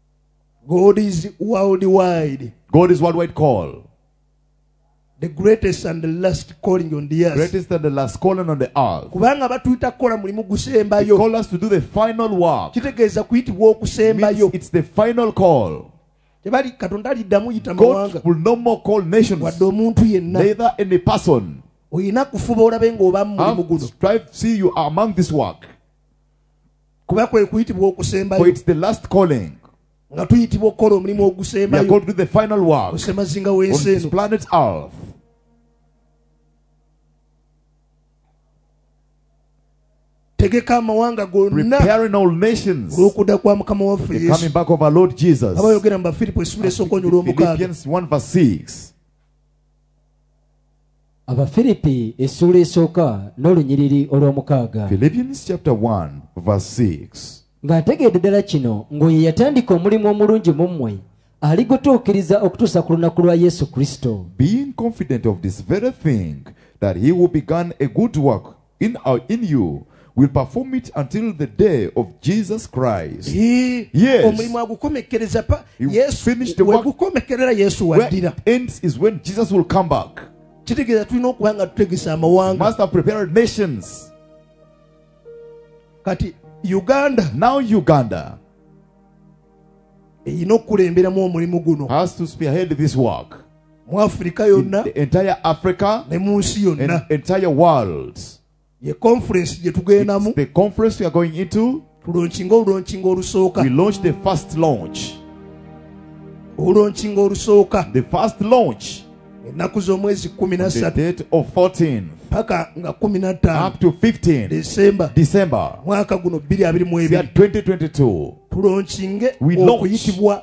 God is worldwide,
God is worldwide call.
the greatest and the last calling on the earth.
Greatest and the last calling on the earth.
Kubanga batuyita kukola mulimu
He
gusembayo,
called us to do the final work.
kitegeeza kuyitibwa
Means
okusembayo.
it's the final call.
Tebali Katonda aliddamu yita
God
mawanga
will no more call nations,
wadde omuntu yenna.
neither any person.
Oyina kufuba olabe ng'oba mu mulimu
Have
guno,
strive to see you are among this work.
kuba kwe kuyitibwa
For
okusembayo,
it's the last calling.
nga tuyitibwa okukola omulimu
We are
ogusembayo
called to do the final work
ku ssemazinga
on
w'ensi
this
eno.
planet earth.
Tegeka amawanga gonna
Preparing all nations.
olw'okudda kwa Mukama waffe
The
Yesu.
coming back of our Lord Jesus.
Abayogera mu Bafiripo essula esooka onyolwa omukaaga.
Philippians 1 verse 6.
Abafiripi essula esooka n'olunyiriri olw'omukaaga.
Philippians chapter 1 verse 6.
Ng'ategeedde ddala kino ng'oyo yatandika omulimu omulungi mu mmwe aligotuukiriza okutuusa ku lunaku lwa Yesu Kristo.
Being confident of this very thing, that he who began a good work in you will perform it until the day of Jesus Christ. Yes.
Omulimu agukomekkereza pa
You
Yesu
finish the work.
wegukomekkerera Yesu
Where
waddira.
it ends is when Jesus will come back.
Kitegeeza tulina okuba nga tutegesa
You
amawanga.
must have prepared nations.
Kati Uganda
Now Uganda
erina okukulemberamu omulimu guno
has to spearhead this work.
mu Afirika
In
yonna
the entire Africa
ne mu nsi
and
yonna.
entire world.
ye conference gye tugendamu.
It's the conference we are going into.
Olunchingo olusooka.
We launched the first launch.
Olunchingo olusooka.
The first launch.
Ennaku z'omwezi 13.
The date of 14.
Paka nga 15.
Up to 15. December.
Mwaka guno 2022.
We are 2022.
Tulunchinge okuyitibwa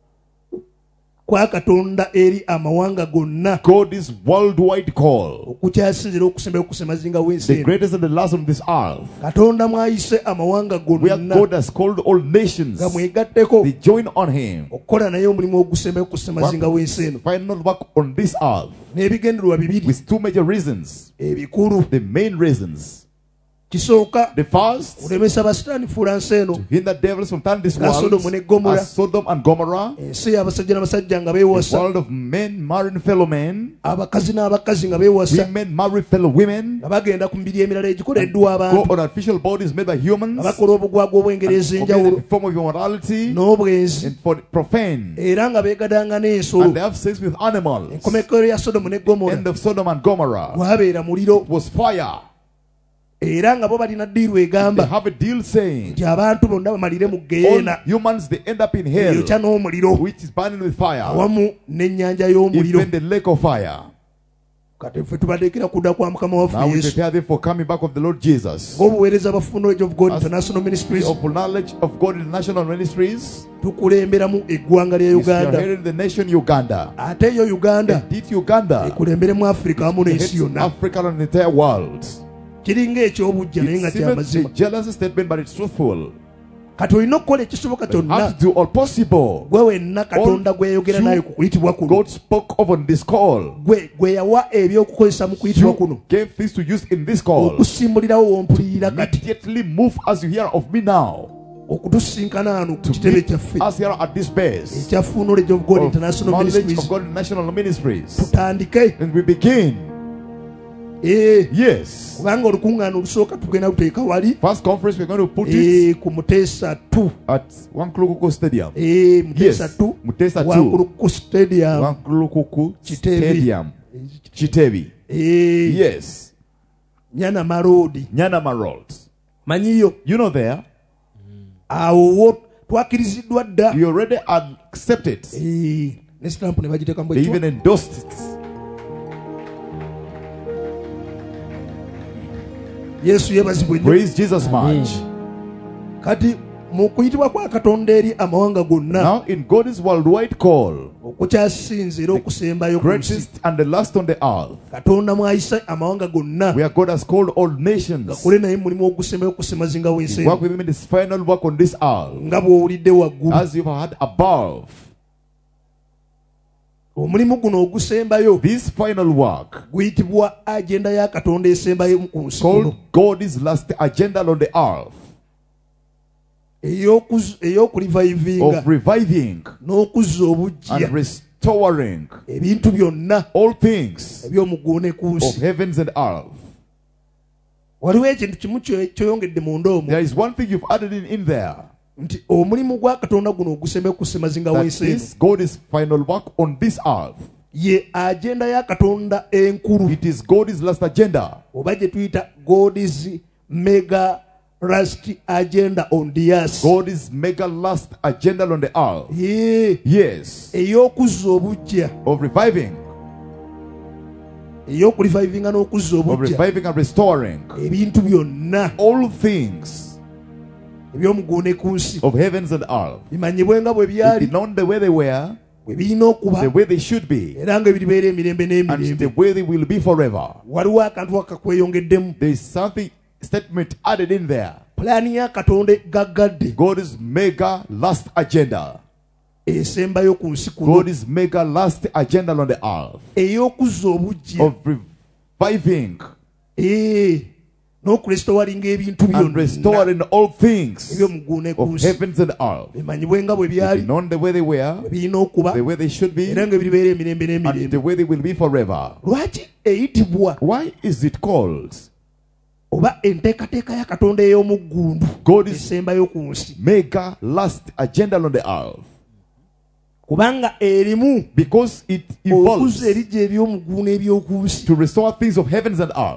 kwa Katonda eri amawanga gonna.
God is worldwide call.
Okukyasinzira okusemba okusemazinga w'ensi.
The greatest and the last on this earth.
Katonda mwayise amawanga gonna.
Where God has called all nations.
Nga mwegatteko.
They join on him.
Okukola naye omulimu ogusemba okusemazinga w'ensi eno.
Final work on this earth.
N'ebigendererwa bibiri.
With two major reasons.
Ebikulu.
The main reasons.
Kisooka.
The first.
Kulemesa abasitaani fuula nsi eno.
To hinder devils from turning this world.
Sodomu ne Gomora.
As Sodom and Gomorrah.
Ensi y'abasajja n'abasajja nga beewasa.
The world of men marrying fellow men.
Abakazi n'abakazi nga beewasa.
Women marry fellow women.
Nga bagenda ku mibiri emirala egikoleddwa abantu.
Go on artificial bodies made by humans.
Nga bakola obugwagwa obw'engeri ez'enjawulo.
Form of immorality.
N'obwenzi.
And for profane.
Era nga beegadanga n'ensolo.
And they have sex with animals.
Enkomekero ya Sodomu ne Gomora.
End of Sodom and Gomorrah.
Wabeera muliro.
Was fire.
Era nga bo balina ddiiru egamba.
They have a deal saying.
Nti abantu bonna bamalire mu Geyeena.
All humans they end up in hell.
Eyokya n'omuliro.
Which is burning with fire.
Awamu n'ennyanja y'omuliro.
Even the lake of fire.
Kati ffe tubateekera kudda kwa Mukama waffe Yesu.
Now we prepare them for coming back of the Lord Jesus.
Ng'obuweereza bwa Knowledge of God International Ministries.
Of knowledge of God International Ministries.
Tukulemberamu eggwanga lya Uganda.
Here in the nation Uganda.
Ate yo Uganda.
Indeed Uganda.
Ekulemberemu Africa wamu n'ensi yonna.
Africa and the entire world.
Kiringa eky'obujja naye nga kya mazima.
It's a jealous statement but it's truthful.
Kati olina okukola ekisoboka kyonna.
Have to do all possible.
Gwe wenna Katonda gweyogera naye ku kuyitibwa kuno.
God spoke of on this call.
Gwe yawa ebyokukozesa mu kuyitibwa kuno.
Gave things to use in this call.
Okusimbulirawo w'ompulirira kati.
Immediately move as you hear of me now.
Okutusinkana wano ku kitebe kyaffe.
As here at this base.
Ekya Knowledge of God International Ministries.
Knowledge of God International Ministries.
Tutandike.
And we begin. Yes.
Kubanga olukungaana olusooka tugenda kuteeka wali.
First conference we're going to put it
ku Muteesa 2
at Wankulukuku Stadium.
Muteesa 2
Muteesa 2
Wankulukuku Stadium.
Wankulukuku Stadium. Kitebi. Yes.
Nyanama Road.
Nyanama Road.
Manyiyo.
You know there.
Awo twakiriziddwa dda.
You already accepted.
Ne stamp ne bagiteeka mu
They even endorsed it.
Yesu yebazibwe nnyo.
Praise Jesus much.
Kati mu kuyitibwa kwa Katonda eri amawanga gonna.
Now in God's worldwide call.
Okukyasinzira okusembayo ku nsi.
Greatest and the last on the earth.
Katonda mwayisa amawanga gonna.
Where God has called all nations.
Gakole naye mulimu ogusembayo okusemazinga w'ensi.
Work with him in this final work on this earth.
Nga bw'owulidde waggulu.
As you've heard above.
Omulimu guno ogusembayo.
This final work.
Guyitibwa agenda ya Katonda esembayo ku nsi kuno.
Called God's last agenda on the earth.
Ey'okulivivinga.
Of reviving.
N'okuzza obujja.
And restoring.
Ebintu byonna.
All things.
Eby'omuggone ku nsi.
Of heavens and earth.
Waliwo ekintu kimu kyoyongedde munda omwo.
There is one thing you've added in there.
Nti omulimu gwa Katonda guno ogusembayo kusemazinga w'ensi eno.
That is God's final work on this earth.
Ye agenda ya Katonda enkulu.
It is God's last agenda.
Oba gye tuyita God's mega last agenda on the earth.
God's mega last agenda on the earth. Yes.
Ey'okuzza obujja.
Of reviving.
Ey'okulivivinga n'okuzza obujja.
Of reviving and restoring.
Ebintu byonna.
All things.
Eby'omuggone ku nsi.
Of heavens and earth.
Bimanyibwe nga bwe byali.
Known the way they were.
Bwe birina okuba.
The way they should be.
Era nga biribeera emirembe n'emirembe.
And the way they will be forever.
Waliwo akantu akakweyongeddemu.
There is something statement added in there.
Pulaani ya Katonda gaggadde.
God's mega last agenda.
Esembayo ku nsi kuno.
God's mega last agenda on the earth.
Ey'okuzza obujja.
Of reviving.
N'okurestoringa ebintu byonna.
And restoring all things.
Eby'omuggone ku
of
nsi.
heavens and earth.
Bimanyibwe nga bwe byali.
Known the way they were.
Birina okuba.
The way they should be.
Era nga biribeera emirembe n'emirembe.
And the way they will be forever.
Lwaki eyitibwa?
Why is it called?
Oba enteekateeka ya Katonda ey'omuggundu.
God is
esembayo ku nsi.
Mega last agenda on the earth.
Kubanga erimu.
Because it evolves.
Okuzza ebiggya eby'omuggulu n'eby'oku nsi.
To restore things of heavens and earth.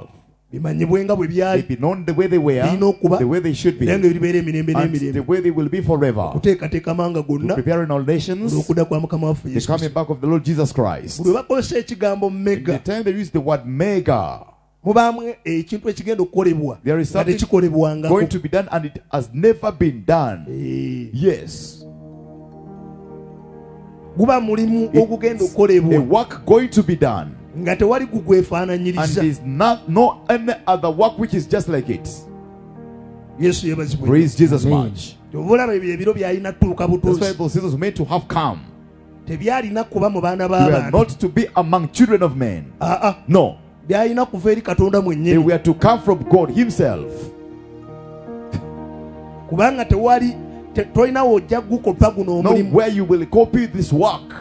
bimanyibwenga bwe byali
be known the way they were, the way they should be,
and
the way they will be forever.
okuteekateeka amanga gonna
Preparing all nations,
olw'okudda kwa mukama waffe
the
Yesu
coming back of the Lord Jesus Christ.
buli bakozesa ekigambo
The
mega
time they use the word mega,
mubaamu ekintu ekigenda okukolebwa
there is
nga
something
tekikolebwangako
going to be done and it has never been done. Yes.
guba mulimu ogugenda okukolebwa
A work going to be done.
nga tewali
And
gugwefaananyiriza.
there is no any other work which is just like it.
Yesu yeebazibwe.
Praise Jesus
Amen.
much.
obulaba ebyo ebiro byalina tuuka
That's why
butuuzi
those seasons were meant to have come.
tebyalina kuba mu baana
They were
b'abantu
not to be among children of men. No.
byalina kuva eri katonda
They
mwennyini
were to come from God Himself.
kubanga tewali tolinawo ojja gukopa guno
No
omulimu
where you will copy this work.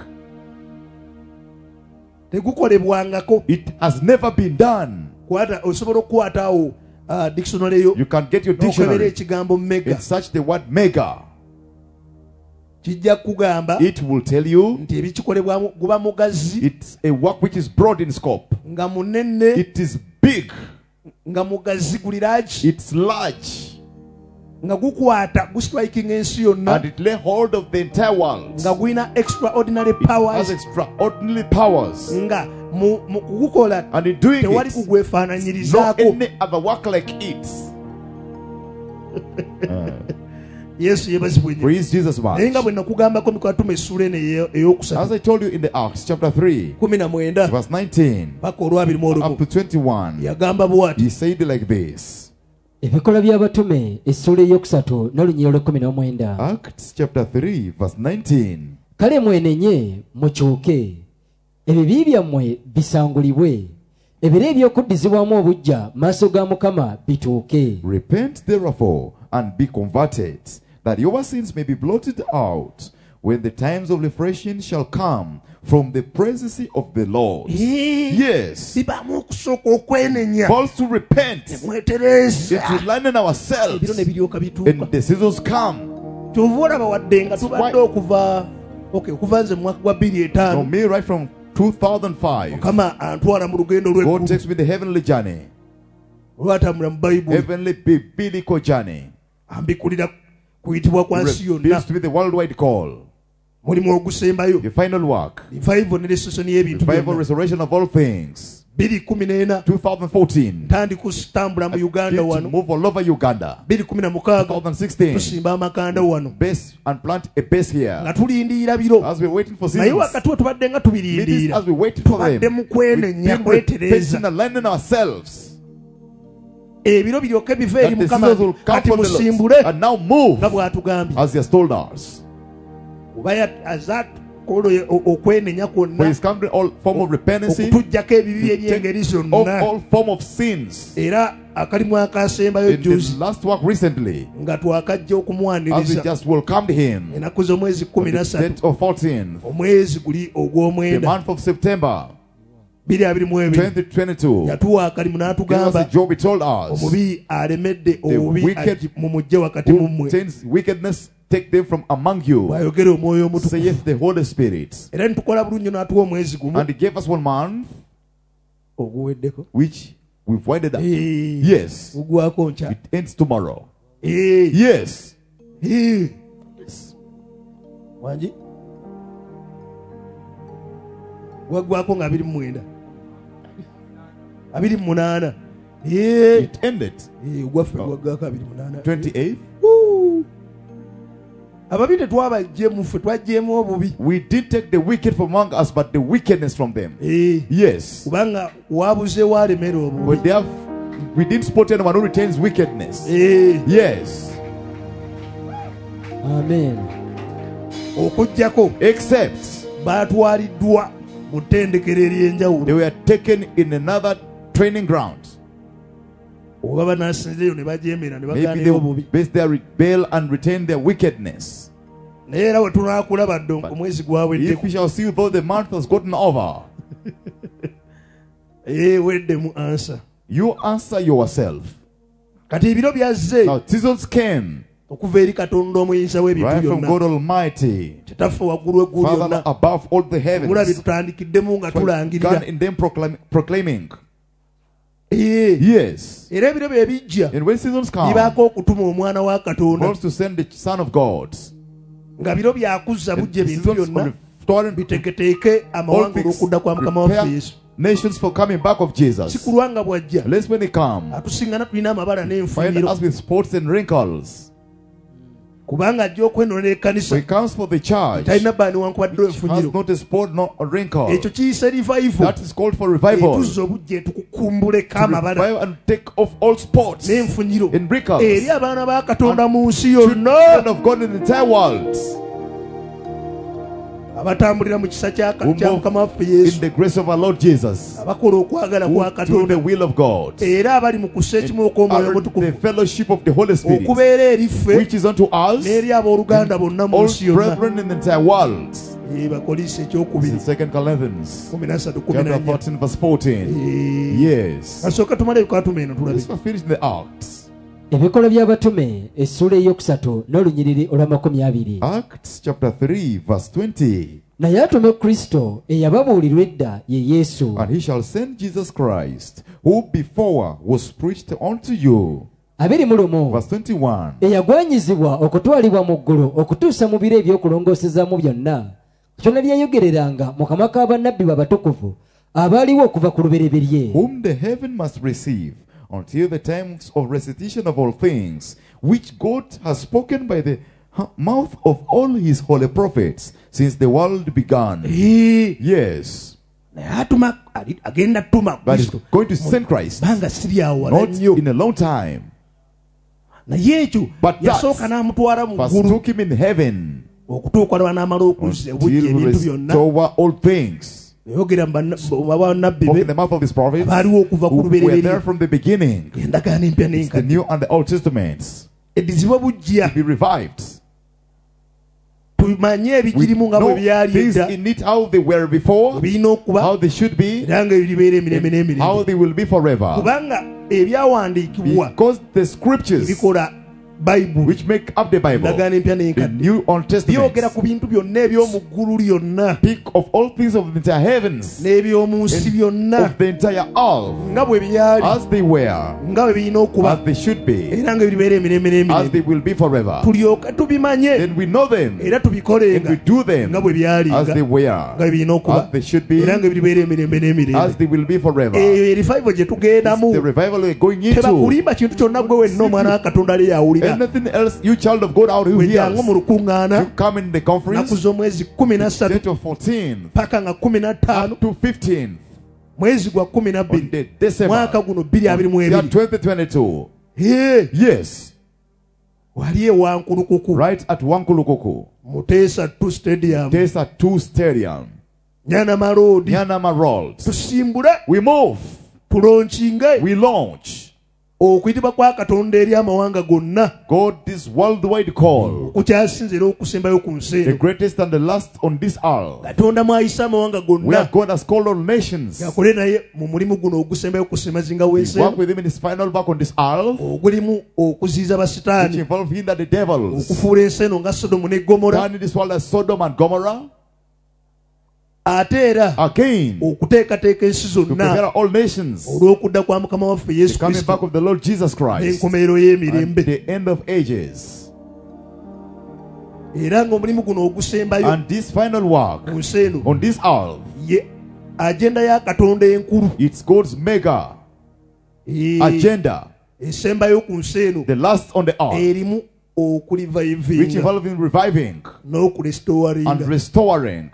tegukolebwangako.
It has never been done.
kwata osobola okukwataawo dictionary yo
You can get your
n'okebera
dictionary
ekigambo mega
and search the word mega.
kijja kugamba
It will tell you
nti ebikikolebwamu guba mugazi
it's a work which is broad in scope.
nga munene
It is big.
nga mugazi guliraki
It's large.
nga gukwata gustriking ensi yonna
And it lay hold of the entire world.
nga gulina extraordinary
It has
powers
extraordinary powers.
nga mu kugukola
And in doing
tewali
it, no
kugwefaananyirizaako.
any other work like it.
Yesu yeebazibwe nnyo.
Praise Jesus
naye nga
much.
bwe nakugambako mikatuma essula eno ey'okusatu
As I told you in the Acts chapter 3,
19
verse 19
paka olwabiri mu
up
olumu
to 21,
yagamba bw'ati
he said like this.
ebikola by'abatume essula eyokusatu n'olunnyiriro lw'19.
Acts chapter 3, verse 19.
kale mwenenye mukyuke ebibi byammwe bisangulibwe ebiro eby'okuddizibwamu obujja maaso ga mukama bituuke.
Repent therefore and be converted, that your sins may be blotted out, when the times of refreshing shall come from the presence of the Lord. Yes.
bibaamu okusooka okwenenya
Calls to repent,
mwetereeza
to learn
ebiro
ourselves,
ne biryoka bituuka.
and the seasons come.
kyova olaba wadde nga tubadde okuva nze mu mwaka gwa 2005
For me, right from 2005,
mukama antwala mu lugendo
God
lw'eggulu
takes me the heavenly journey,
olwatambula mu bayibuli
heavenly biblical journey.
ambikulira kuyitibwa kwa nsi yonna
Reveals to be the worldwide call,
mulimu ogusembayo
the final work,
revival ne restoration y'ebintu
revival,
byonna
restoration of all things.
2014
2014,
tandi kutambula mu uganda
to
wano
move all over Uganda.
2016
2016,
tusimba amakanda wano
base and plant a base
nga
here.
tulindiira biro
As we're waiting for
naye
seasons,
wakati we tubadde nga
it is
tubirindiira
as we wait for
tubadde
them,
mu
we've
kwenenya
been
kwetereeza
repenting and learning ourselves.
ebiro biryoke bive eri
That the
mukama
seasons will come
kati
from the
musimbule
Lord. And now move,
nga bw'atugambye
as He has told us.
kuba azakola okwenenya
For
kwonna
His come all form of repentance,
okutuggyako ebibi ebyengeri
of
zonna
all form of sins.
era akalimu akasembayo
In
juzi
the last work recently,
nga twakajja
as we
okumwaniriza
just welcomed Him,
ennaku z'omwezi
on the
13
date of 14th,
omwezi guli
the
ogw'omwenda
month of September
2022
2022.
yatuwa akalimu
Give us
n'atugamba
a job. He told us,
omubi alemedde obubi
wicked
mumugje wakati mu
who
mmwe
tends wickedness, take them from among you,
bw'ayogera omwoyo omutukuvu
saith the Holy Spirit.
era nitukola bulungi n'atuwa omwezi gumu
And He gave us 1 month,
oguweddeko
which we've winded up. Yes,
ogwako nkya
it ends tomorrow. Yes,
wangi gwaggwako nga 29 28
it ended
ogwaffe gwaggwako 28
28th.
ababi tetwabajjemu ffe twajjemu obubi
We did take the wicked from among us, but the wickedness from them. Yes,
kubanga wabuze walemera obubi
but they have, we didn't spot anyone who retains wickedness. Yes,
Amen.
okujjako
except
baatwaliddwa mu ttendekero
they
ery'enjawulo
were taken in another training ground.
oba banasinzeeyo ne bajeemera ne
Maybe they
bagaanayo
will
obubi
base their rebel and retain their wickedness.
naye era we tunaakulaba dde omwezi
If
gwaweddeko
we shall see though the month has gotten over,
weddemu ansa
you answer yourself.
kati ebiro byazze
Now seasons came
okuva eri katonda omuyinza w'ebintu
right from God
byonna
Almighty,
tetaffe waggulu eggulu
Father
lyonna
above all the
mulabye
heavens.
tutandikiddemu nga
For
tulangirira
God in them proclaiming Yes.
Era ebiro bye bijja
And when seasons come,
bibaako okutuma omwana wa Katonda
wants to send the Son of God.
nga biro byakuzza bujja
And
ebintu
seasons
byonna
for restoring
biteeketeeke amawanga olw'okudda kwa mukama waffe
prepare
Yesu.
nations for coming back of
Si
Jesus.
kulwanga bw'ajja
Unless when they come,
atusiŋŋana tulina amabala
find
n'enfunyiro
us with spots and wrinkles.
kubanga ajja okwenonera ekkanisa
So he comes for the church.
talina bbaani wankubadde
Has
enfunyiro.
not a spot nor a wrinkle.
Ekyo kiyise revival.
That is called for revival.
Etuzza obujja etukukumbuleko
To
amabala
revive and take off all spots
n'enfunyiro
and wrinkles.
eri abaana ba Katonda mu nsi
Children
yonna
of God in the entire world.
abatambulira mu kisa kya
Who
mukama
move
waffe
in
Yesu,
the grace of our Lord Jesus.
abakola okwagala
Who
kwa
do
Katonda
the will of God.
era abali mu kussa ekimu okw'omwoyo
Are the
omutukuvu
fellowship of the Holy Spirit.
okubeera eriffe
Which is unto us.
n'eri abooluganda bonna mu
All
nsi yonna.
brethren in the entire world.
Bakoliisa
In
ekyokubiri
2 Corinthians
13
chapter
14.
14 verse 14. Yes.
Kasooka tumale katuma eno tulabe.
Let's finish the Acts.
Ebikola by'abatume essula eyokusatu n'olunyiriri olw'amakumi 20.
Acts chapter 3 verse 20.
Naye atume Kristo eyababuulirwa edda ye Yesu.
And he shall send Jesus Christ, who before was preached unto you.
21
Verse 21.
eyagwanyizibwa okutwalibwa mu ggulu okutuusa mu biro eby'okulongoosezaamu byonna kyonna byeyogereranga mu kamwa k'abannabbi babatukuvu abaaliwo okuva ku lubereberye,
Whom the heaven must receive until the times of restitution of all things, which God has spoken by the mouth of all his holy prophets since the world began. Yes.
naye atuma agenda tuma
But he's
Kristo
going to send Christ.
banga siri awo wala
Not
nnyo
in a long time.
naye ekyo
But
yasooka
that
n'amutwala mu
first
ggulu
took him in heaven
okutuuka lwa n'amala okuzza obujja
until
ebintu byonna
restore all things.
yayogera mu bannabbi
Spoke
be
in the mouth of his prophets
baaliwo okuva ku
who were there
lubereberye
from the beginning.
endagaano empya
It's the
n'enkadde
New and the Old Testaments.
eddizibwa bujja
Be revived.
tumanye
We
ebigirimu nga bwe
know
byali
things
edda
in it how they were before,
birina okuba
how they should be,
era nga biribeera emirembe
and how
n'emirembe
they will be forever.
kubanga ebyawandiikibwa
Because the scriptures
ebikola bayibuli
which make up the Bible,
endagaano empya
the
n'enkadde
New Old Testament,
byogera ku bintu byonna eby'omu ggulu lyonna
speak of all things of the entire heavens,
n'eby'omu nsi byonna
of the entire earth,
nga bwe byali
as they were,
nga bwe birina okuba
as they should be,
era nga biribeera emirembe
as
n'emirembe
they will be forever.
tulyoke tubimanye
Then we know them,
era
and we
tubikolenga
do them
nga bwe byali
as they were,
nga bwe birina okuba
as they should be,
era nga biribeera emirembe
as
n'emirembe
they will be forever.
eyo erivival gye tugendamu
The revival we're going into.
tebakulimba kintu kyonna gwe wenna omwana wa katonda ali yawulira
Anything else, you child of God out who hears,
wejjangu mu lukuŋŋaana
you come in the conference,
naku z'omwezi 13
date of 14th
paka nga 15
up to 15th
mwezi gwa
on
12
the December
mwaka guno
year
2022
2022. Yes,
wali ewankulukuku
right at Wankulukuku,
muteesa 2 stadium
Tesa 2 Stadium,
nyanama road
Nyanama Road.
tusimbule
We move,
tulonkinge
we launch.
okuyitibwa kwa katonda eri amawanga gonna
God this worldwide call,
kukyasinze era okusembayo ku nsi
the
eno
greatest and the last on this earth.
katonda mwayisa amawanga
We
gonna
are God has called all nations.
yakole naye mu mulimu guno ogusembayo kusemazinga
We
w'ensi
work
eno
with him in his final work on this earth,
ogulimu okuziyiza
which
basitaani
involve hinder the devils,
okufuula ensi eno nga sodomu ne gomora
turning this world as Sodom and Gomorrah.
ate era
Again,
okuteekateeka ensi
to prepare
zonna
all nations,
olw'okudda kwa mukama waffe
the
yesu
coming back
kristo
of the Lord Jesus Christ,
n'enkomerero
and
y'emirembe
the end of ages.
era ng'omulimu guno ogusembayo
And this final work
mu nsi eno
on this earth,
ye agenda ya katonda enkulu
it's God's mega agenda,
esembayo ku nsi eno
the last on the earth,
erimu
which
okulivayivinga
involves in reviving and
n'okurestoringa
restoring.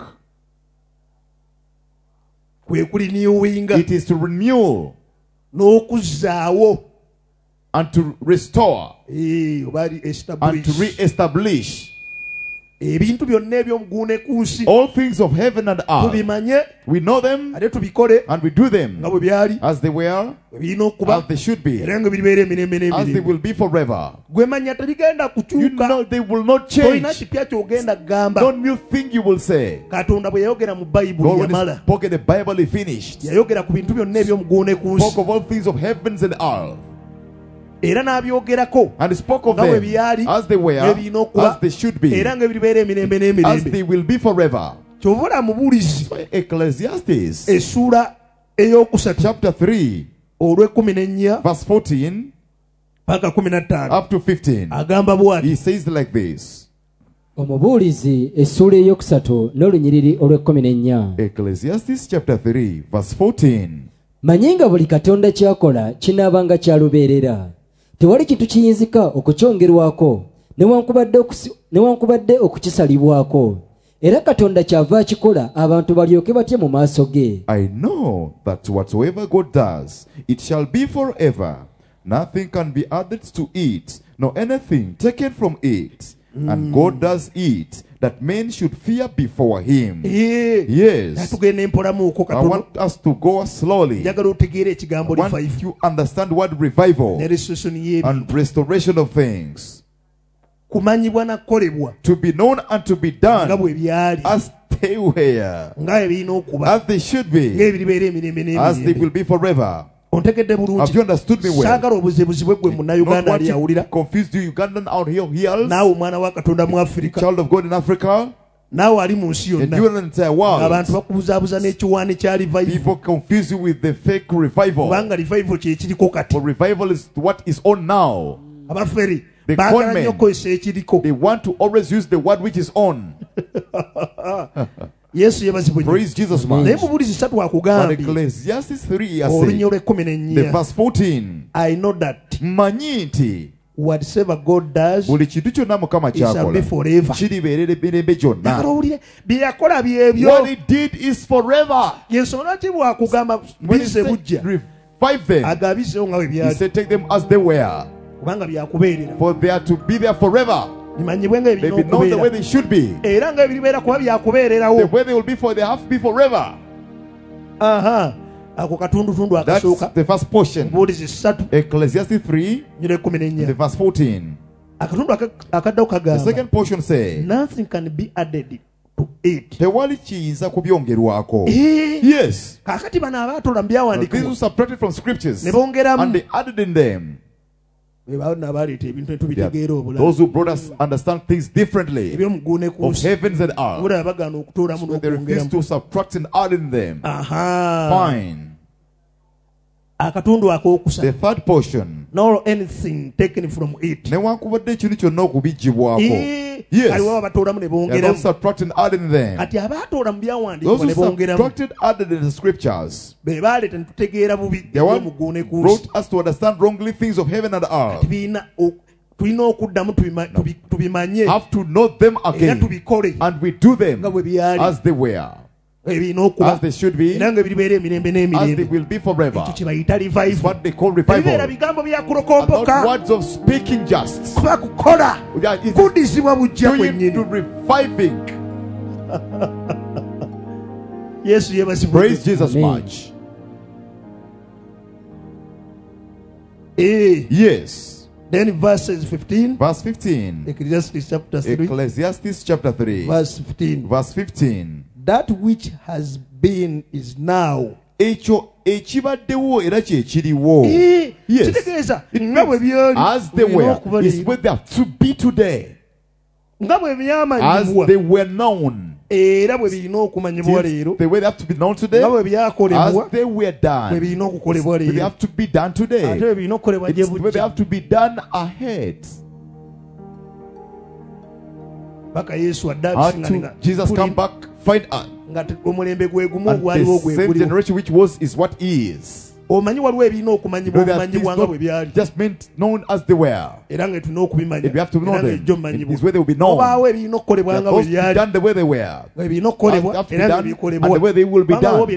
kwe kuli niwinga
It is to renew
n'okuzzaawo
and to restore
oba
and to
establish
re-establish
ebintu byonna eby'omuguune ku nsi
all things of heaven and earth.
tubimanye
We know them
ate tubikole
and we do them
nga bwe byali
as they were,
bwe birina okuba
as they should be,
era nga biribeera emirembe
as they
n'emirembe
will be forever.
gwe manya tebigenda
You
kukyuka
know they will not
tolina
change.
kipya ky'ogenda kugamba
Don't you think you will say,
katonda bwe yayogera mu bayibuli
God when he
yamala
spoke in the Bible he finished,
yayogera ku bintu byonna eby'omuguune ku
spoke
nsi
of all things of heavens and earth,
era n'abyogerako
and he spoke of
nga bwe
them
byali
as they were,
bwe birina okuba
as they should be,
era nga biribeera emirembe
as
n'emirembe
they will be forever.
kyova olamubuulizi
Ecclesiastes
essuula ey'okusatu
chapter 3 verse 14 up to 15.
agamba bw'ati
He says like this.
Omubuulizi essuula eyokusatu n'olunyiriri olw'ekkuminennya.
Ecclesiastes chapter 3 verse 14.
Manyi nga buli Katonda ky'akola kinaabanga kya lubeerera. Tewali kintu kiyinzika okukyongerwako newankubadde okukisalibwako. Era Katonda kyava akikola abantu balyoke batye mu maaso ge.
I know that whatsoever God does, it shall be forever. Nothing can be added to it, nor anything taken from it. And God does it, that men should fear before him. Yes. I want us to go slowly. I want you to understand what revival and restoration of things. To be known and to be done as they were, as they should be, as they will be forever. Have you understood me well? Not want to confuse you, Ugandan out here hears, child of God in Africa, and you in the entire world. People confuse you with the fake revival. For revival is what is on now. The conmen, they want to always use the word which is on. Praise Jesus, man. But Ecclesiastes 3 the verse 14.
I know that
Manyinti
whatever God does,
buli kintu kyonna Mukama
shall be forever.
kiribeerera emirembe gyonna.
What
he did is forever. When he said revive them, he said take them as they were, for they are to be there forever. They be known the way they should be. The way they will be, for they have to be forever. That's the first portion. Ecclesiastes 3 the verse 14. The second portion says
nothing can be added to it.
Tewali kiyinza kubyongerwako. Yes. These were separated from scriptures and they added in them. Yeah. Those who brought us understand things differently of heavens and earth. So they refuse to subtract and add in them. Fine. The third portion,
nor anything taken from it.
Yes. They don't subtract and add in them. Those who subtracted added in the scriptures, they brought us to understand wrongly things of heaven and earth. Have to know them again, and we do them as they were, as they should be, as they will be forever. It's what they call revival. And not words of speaking just. Doing to reviving. Praise Jesus much. Yes.
Then verses 15.
Verse 15. Ecclesiastes chapter 3.
Verse 15.
Verse 15.
That which has been is now.
Ekyo ekibaddewo era kyekiriwo. Yes. As they were, is where they have to be today. As they were known. The way they have to be known today, as they were done, they have to be done today. It's the way they have to be done ahead. Until Jesus come back, find us. And the same generation which was is what is. They just meant known as they were. If you have to know them, it is where they will be known. They are supposed to be done the way they were. Have to be done and the way they will be done.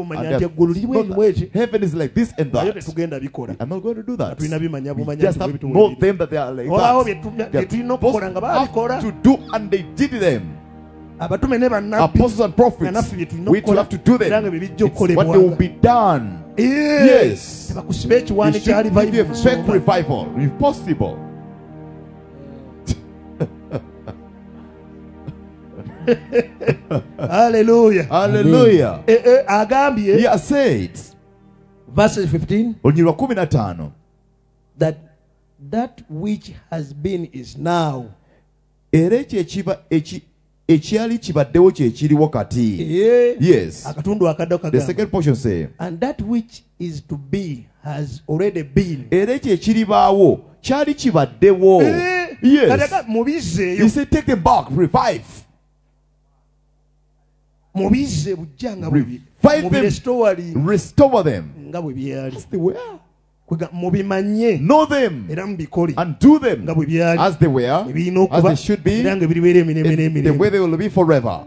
Heaven is like this and that. I'm not going to do that. We just have to know them that they are like that. They are supposed to do, and they did them. Apostles and prophets, we too have to do them. It's what they will be done. Yes. It should be a fake revival, if possible.
Hallelujah.
Hallelujah. He has said,
verse 15, that which has been is now.
ekyali kibaddewo kye kiriwo kati. Yes. The second portion say,
and that which is to be has already been.
Era ekyo ekiribaawo kyali kibaddewo. Yes. He said, take them back, revive.
Revive them,
restore them.
That's
the way.
Know
them and do them as they were, as they should be, the way they will be forever.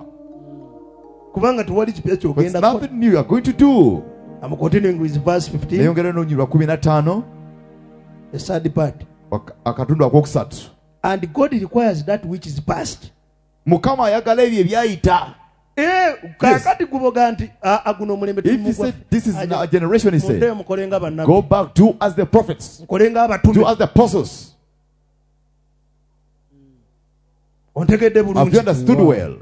There's nothing new you are going to do.
I'm continuing with verse 15. The third part. And God requires that which is past.
Yes. If he said this is a generation, he said, go back, do as the prophets, do as the apostles. Have you understood well?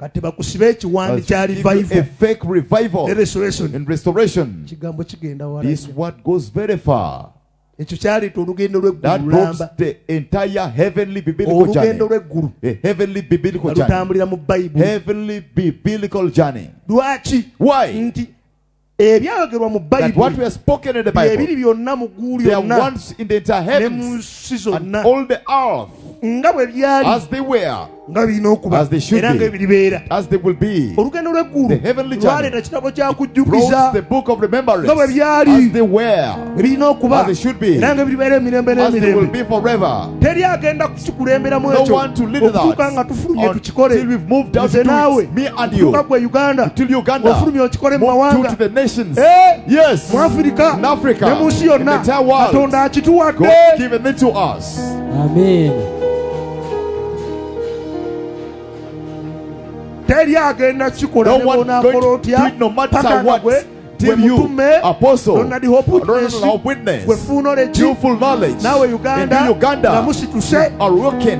A fake revival and restoration. This word goes very far. That brought the entire heavenly biblical journey. A heavenly biblical journey. Heavenly biblical journey. Why? That what we have spoken in the Bible, they are once in the entire heavens and all the earth, as they were, as they should be, as they will be. The heavenly journey brought the book of remembrance as they were, as they should be, as they will be forever. No one to lead that until we've moved out to do it. Me and you, until Uganda, move to the nations. Yes, in Africa, in the entire world, God given it to us.
Amen.
No one going to do it no matter what. Till you, apostle, witness, you full knowledge, in Uganda, are working.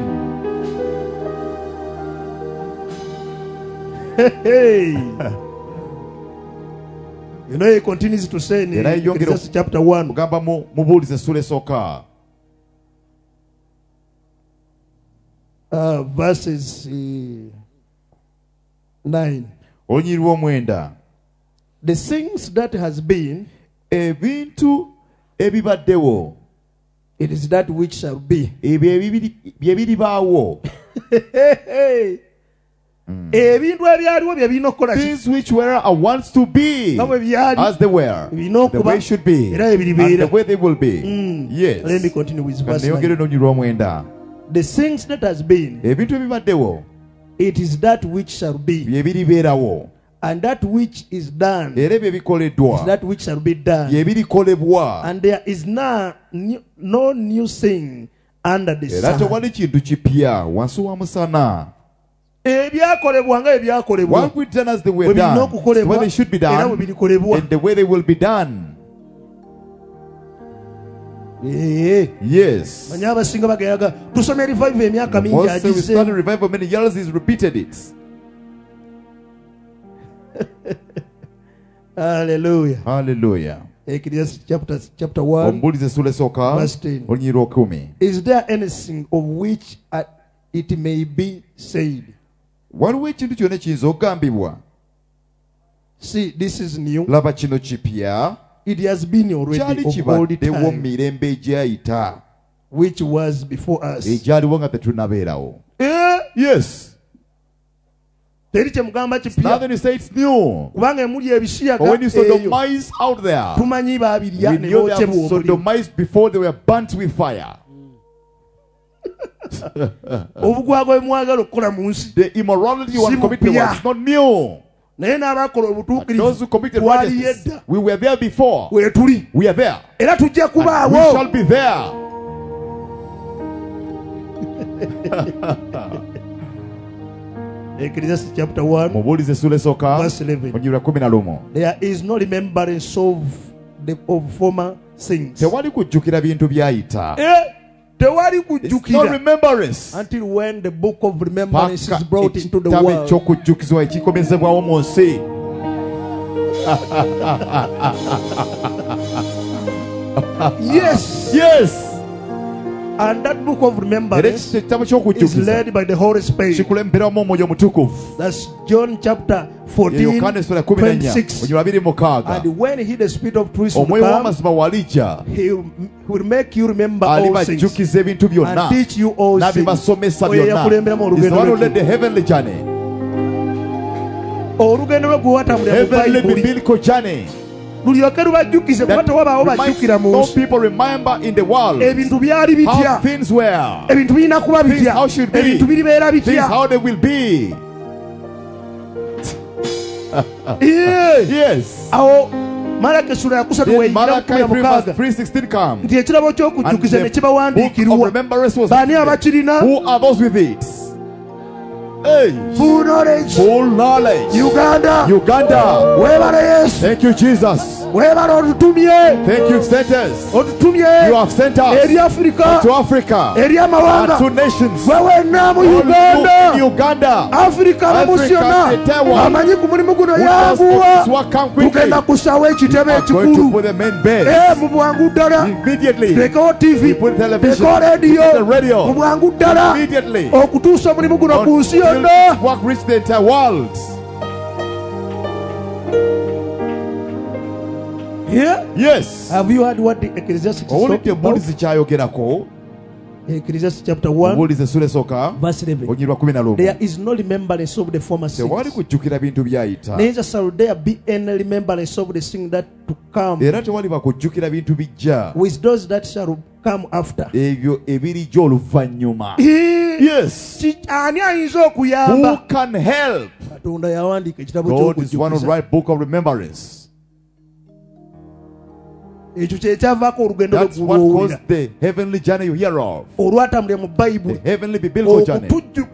You know, he continues to say in Exodus chapter 1. Verses 9. The things that has been, it is that which shall be.
Things which were once to be, as they were, the way should be, and the way they will be. Yes.
Let me continue with verse 9. The things that has been, it is that which shall be, and that which is done is that which shall be done, and there is no new thing under the sun.
What we done as they were done, the way they should be done, and the way they will be done. Yes. Most of we started revival many years, he's repeated it.
Hallelujah.
Hallelujah.
Chapter 1 verse 10. Is there anything of which it may be said? See, this is new. It has been already of all the time, which was before us.
Yes. Nothing you say it's new. But when you sodomize out there, we knew they have sodomized before they were burnt with fire. The immorality you want to commit was not new. Those who committed righteousness, we were there before. We are there. And we shall be there.
Ecclesiastes chapter 1 verse 11. There is no remembrance of former things.
It's no remembrance
until when the book of remembrance is brought into the world. Yes.
Yes.
And that book of remembrance is led by the Holy Spirit. That's John chapter 14:26. And when he, the Spirit of truth, will come, he will make you remember all things and teach you all things.
He's the one who led the heavenly journey. Heavenly biblical journey. That no people remember in the world how things were, things how should be, things how they will be. Yes.
Malachi
Then Malachi 3:16 comes. And the book of remembrance was written. Who are those with it? Hey.
Full knowledge.
Full knowledge.
Uganda.
Thank you, Jesus. Thank you, sent us. You have sent us to Africa, and to nations, all in Uganda, Africa, come quickly. We are going to put the main bed immediately. We put television, the radio immediately. Until this work reach the entire world.
Yeah?
Yes.
Have you heard what the Ecclesiastes is talking about? Ecclesiastes chapter 1 verse 11. There is no remembrance of the former things. Neither shall there be any remembrance of the thing that to come with those that shall come after.
Yes. Who can help? God is one who write book of remembrance. That's what caused the heavenly journey you hear of. The heavenly biblical journey.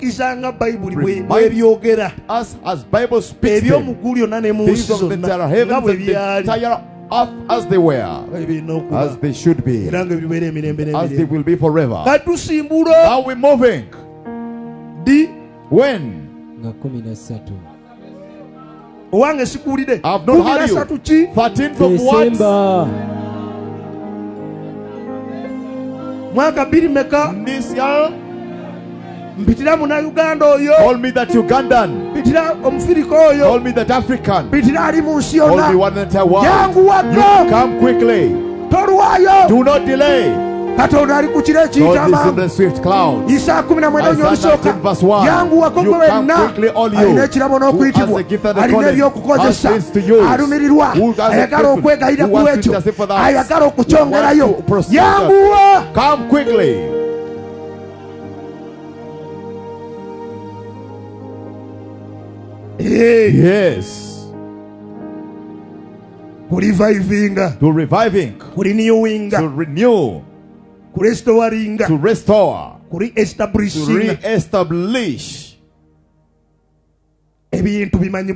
Remind us as Bible speaks them, things of the entire heavens and the entire earth as they were, as they should be, as they will be forever. Now we're moving. When? I've not heard you. 13th of what? This year, call me that Ugandan, call me that African, call me one in the world. You come quickly, do not delay. God is in the swift clouds. Isaiah 19 verse 1. You come quickly, all you who has a gift and a calling, has things to use, who has a gift, who wants to intercede for us, who wants to prostrate. Come quickly. Yes. To reviving, to renew, to restore, to re-establish things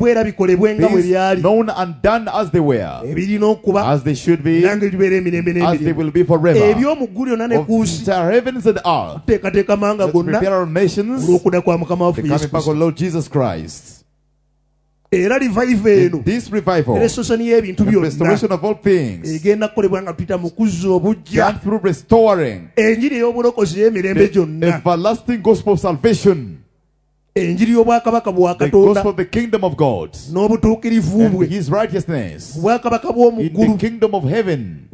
known and done as they were, as they should be, as they will be forever. Of the heavens and earth, let's prepare our nations, the coming back of Lord Jesus Christ. In this revival, the restoration of all things, done through restoring the everlasting gospel of salvation, the gospel of the kingdom of God and his righteousness in the kingdom of heaven.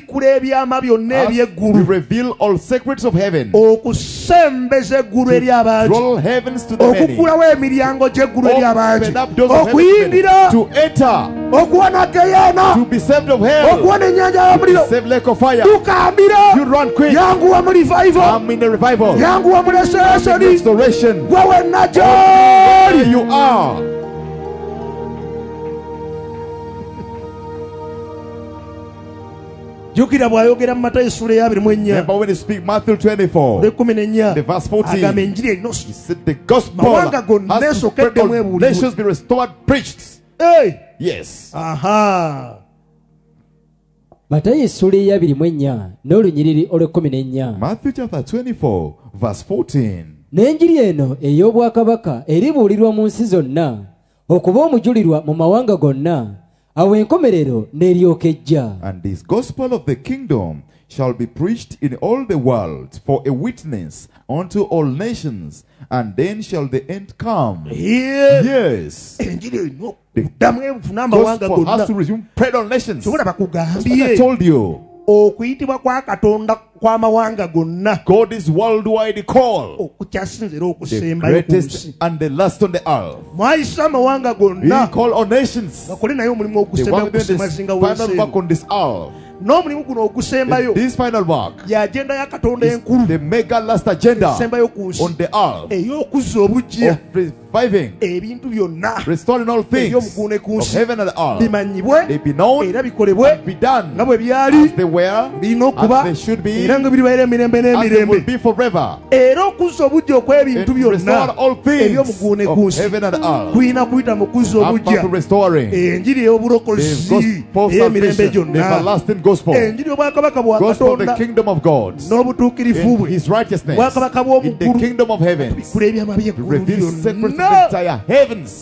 We reveal all secrets of heaven, to draw heavens to the many, open up doors of heaven to enter, to be saved of hell, to be saved lake of fire. You run quick. I'm in the revival. I'm in restoration. Where you are. Remember when you speak Matthew 24, the verse 14, he said the gospel has to spread all nations, be restored, preached. Yes.
Matayo essula ey'abiri n'olunyiriri olw'ekumi.
Matthew chapter 24 verse 14.
N'enjiri eno ey'obwakabaka eribuulirwa mu nsi zonna, okuba omujulirwa mu mawanga gonna, awo enkomerero n'eryoka ejja.
And this gospel of the kingdom shall be preached in all the world for a witness unto all nations, and then shall the end come. Yes. The gospel has to resume spread on nations. That's what I told you. God is worldwide call. The greatest and the last on the earth. He call on nations. They want to do this final work on this earth. This final work is the mega last agenda on the earth of reviving, restoring all things of heaven and earth. They be known and be done as they were, as they should be, as they will be forever. And restore all things of heaven and earth. After restoring the gospel of salvation, the everlasting gospel of the kingdom of God, in his righteousness, in the kingdom of heaven, reveal secrets of the entire heavens.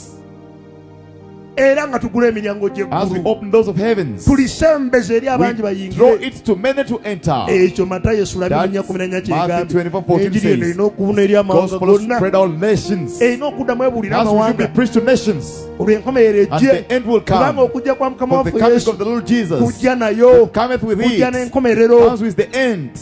As we open those of heavens, we draw it to many to enter. That's Matthew 24:14 says, gospel spread all nations. As we should be preached to nations, and the end will come. For the coming of the Lord Jesus cometh with it, comes with the end.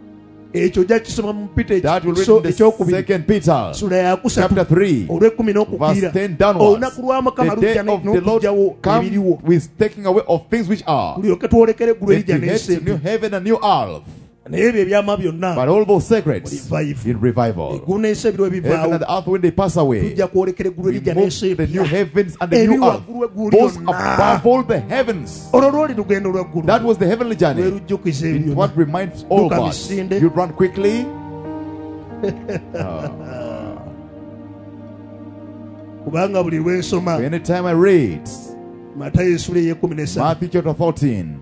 That will read in the 2 Peter chapter 3 verse 10 downwards. The day of the Lord comes with taking away of things which are, the new heaven and new earth. But all those secrets in revival. Heaven and the earth, when they pass away, we move the new heavens and the new earth. Those above all the heavens. That was the heavenly journey. It's what reminds all of us. You run quickly. Anytime I read Matthew chapter 14,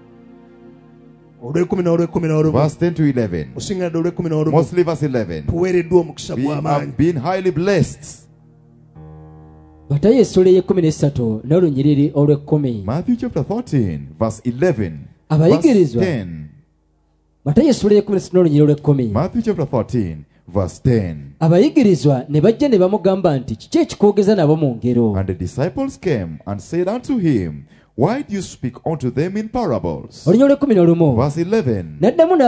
verse 10 to 11, mostly verse 11, we have been highly blessed.
Matthew
chapter 14 verse 11, verse 10. Matthew chapter 14 verse 10. And the disciples came and said unto him, why do you speak unto them in parables? Verse 11.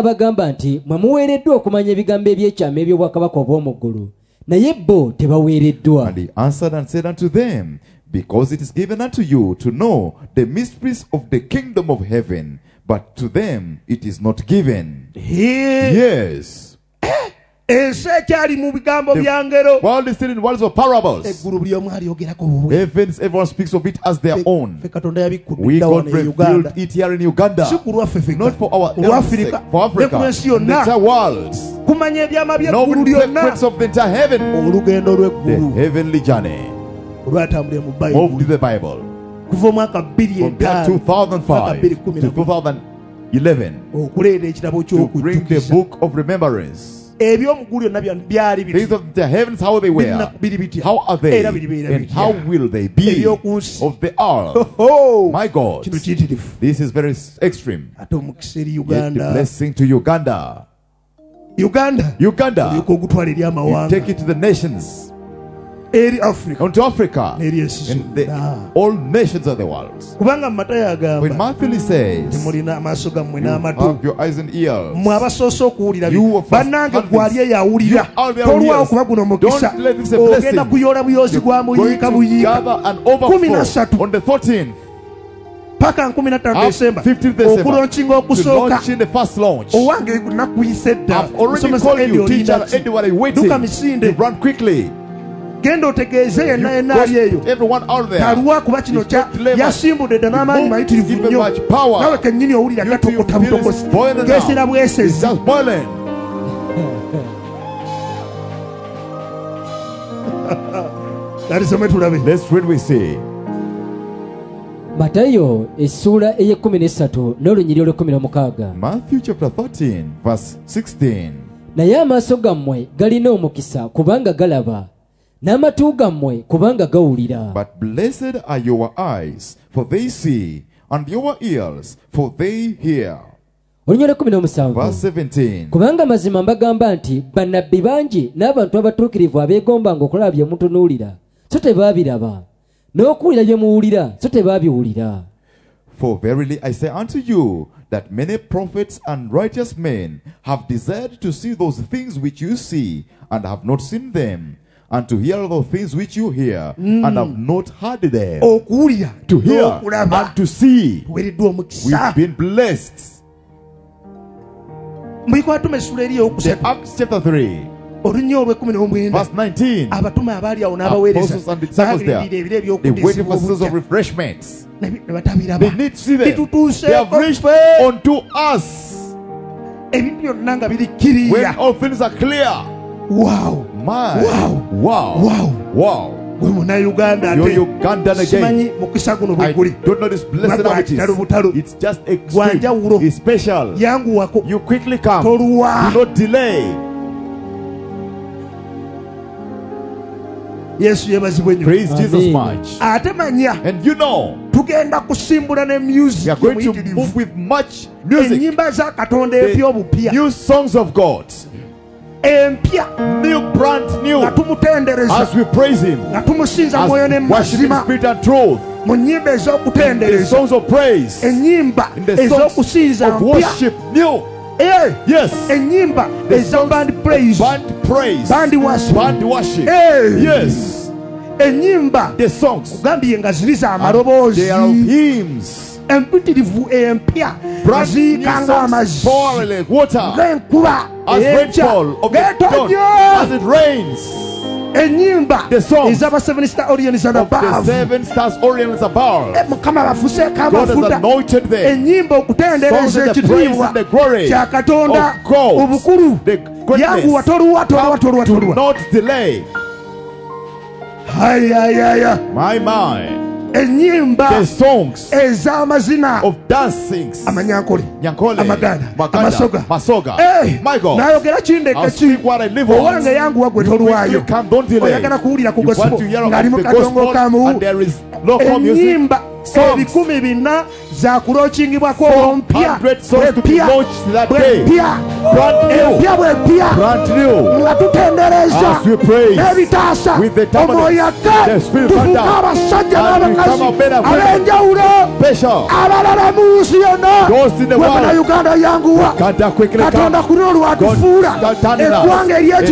And he answered and said unto them, because it is given unto you to know the mysteries of the kingdom of heaven, but to them it is not given. Yes. The world is still in words of parables. Heavens, everyone speaks of it as their own. We God revealed it here in Uganda, not for our sake, for Africa, the entire world. Knowing the secrets of the entire heaven, the heavenly journey moved to the Bible from 2005 to 2011 to bring the book of remembrance. Things of the heavens, how they were, how are they, and how will they be of the earth. My God, this is very extreme. Yet the blessing to Uganda. You take it to the nations, onto Africa, and all nations of the world. When Matthew says, you have your eyes and ears, you are first don't let this a blessing. You're going to gather an overflow on the 14th. 15th December to launch in the first launch. I've already called you, teacher, anybody waiting. You run quickly. Everyone out there, yasimbudde ddala n'amaanyi mayitirivu nnyo nawe kennyini owulira gatokotabutoko geesera bwesezi. Let's read we see.
Matayo essula ey'13 n'olunyiriri olw'16.
Matthew chapter 13 verse 16.
Naye amaaso gammwe galina omukisa kubanga galaba, n'amatu gammwe kubanga gawulira.
But blessed are your eyes, for they see, and your ears, for they hear.
Olunyole 17.
Verse 17.
Kubanga mazima mbagamba nti bannabbi bangi n'abantu abatuukirivu abeegombanga okulaba bye mutunuulira so tebaabiraba, n'okuwulira bye muwulira so tebaabiwulira.
For verily I say unto you, that many prophets and righteous men have desired to see those things which you see, and have not seen them, and to hear those things which you hear, and have not heard them.
To
hear and to see. We've been blessed. The Acts chapter 3. Verse 19. Apostles and disciples there, they waited for seasons of refreshments. They need to see them. They have reached unto us when all things are clear.
Wow.
My.
Wow.
Wow.
Wow.
Wow.
You're
Ugandan again. I don't know this blessed abilities. It's just extreme. It's special. You quickly come. Do not delay.
Yes,
praise Jesus much. And you know, we are going to move with much music. The new songs of God. New, brand new. As we praise Him, as worship in spirit and truth. The songs of praise, in the songs of worship, new. Yes. The songs, band praise, band worship. Yes. The songs, they are of hymns. Brand new songs, pouring like water, as rainfall of the dawn, as it rains. The songs of the 7 stars Orients above. God has anointed them. Songs of the praise and the glory of God. The greatness. Do not delay. My. The songs of dancings, Nyankole, Maganda, Masoga. My God, I'll speak what I live on. You come, don't delay. You want to hear about the gospel, and there is local music. Songs. 400 songs to be launched that day. Brand new. As we praise with the tabernacle, the spirit thunder, and we come up better special. Those in the world, Uganda quickly come. God turn it out.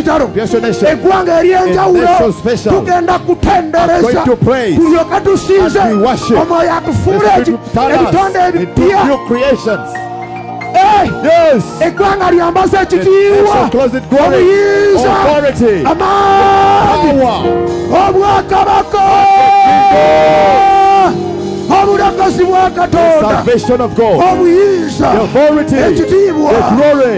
A nation special. I'm going to praise as we worship. The spirit turn us into new creations. Yes. The nation closet glory, authority, power, the salvation of God, the authority, the glory,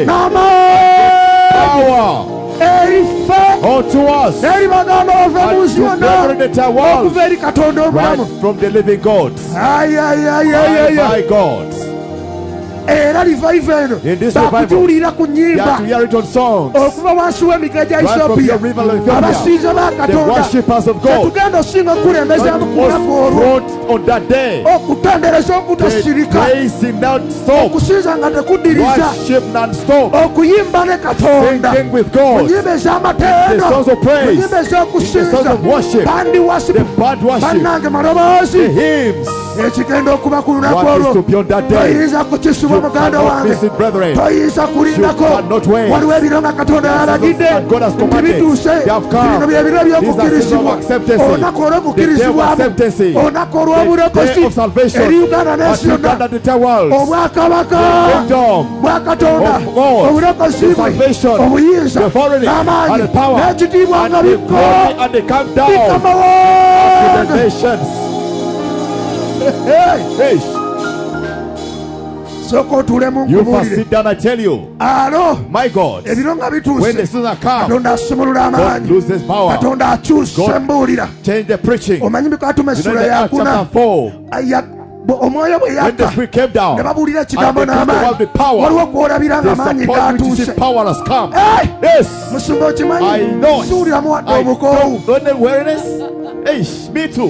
power unto us, and to govern the world right from the living God. My God. In this revival, you have to hear it on songs. Right from your river of Ethiopia, the worshippers of God, brought on that day, they praising non-stop, worship non-stop, singing with God, the songs of praise, the songs of worship, the band worship, the hymns. What is to be on that day? You cannot miss it, brethren. You cannot wait. God has commanded. They have come. These are seasons of acceptance. The day of acceptance. The day of salvation. As you gather the entire world. The kingdom of God. The salvation. The authority and the power and the glory and the countdown of the nations. Hey. You must sit down, I tell you. My God, when the season comes, God loses power. God change the preaching. You know, in Acts chapter 4,
omwoyo bwe
when the
yakka
Spirit came down,
ne babuulira
and
ekigambo
they talked
n'amaanyi
about the power,
waliwo kwolabira
there's
ng'amaanyi
a point which is
gatuuse.
power has come.
Hey!
Yes,
Musumba
I
okimanyi
know.
suuliramu wadde
I
obukoowu.
don't know awareness. Hey, me too.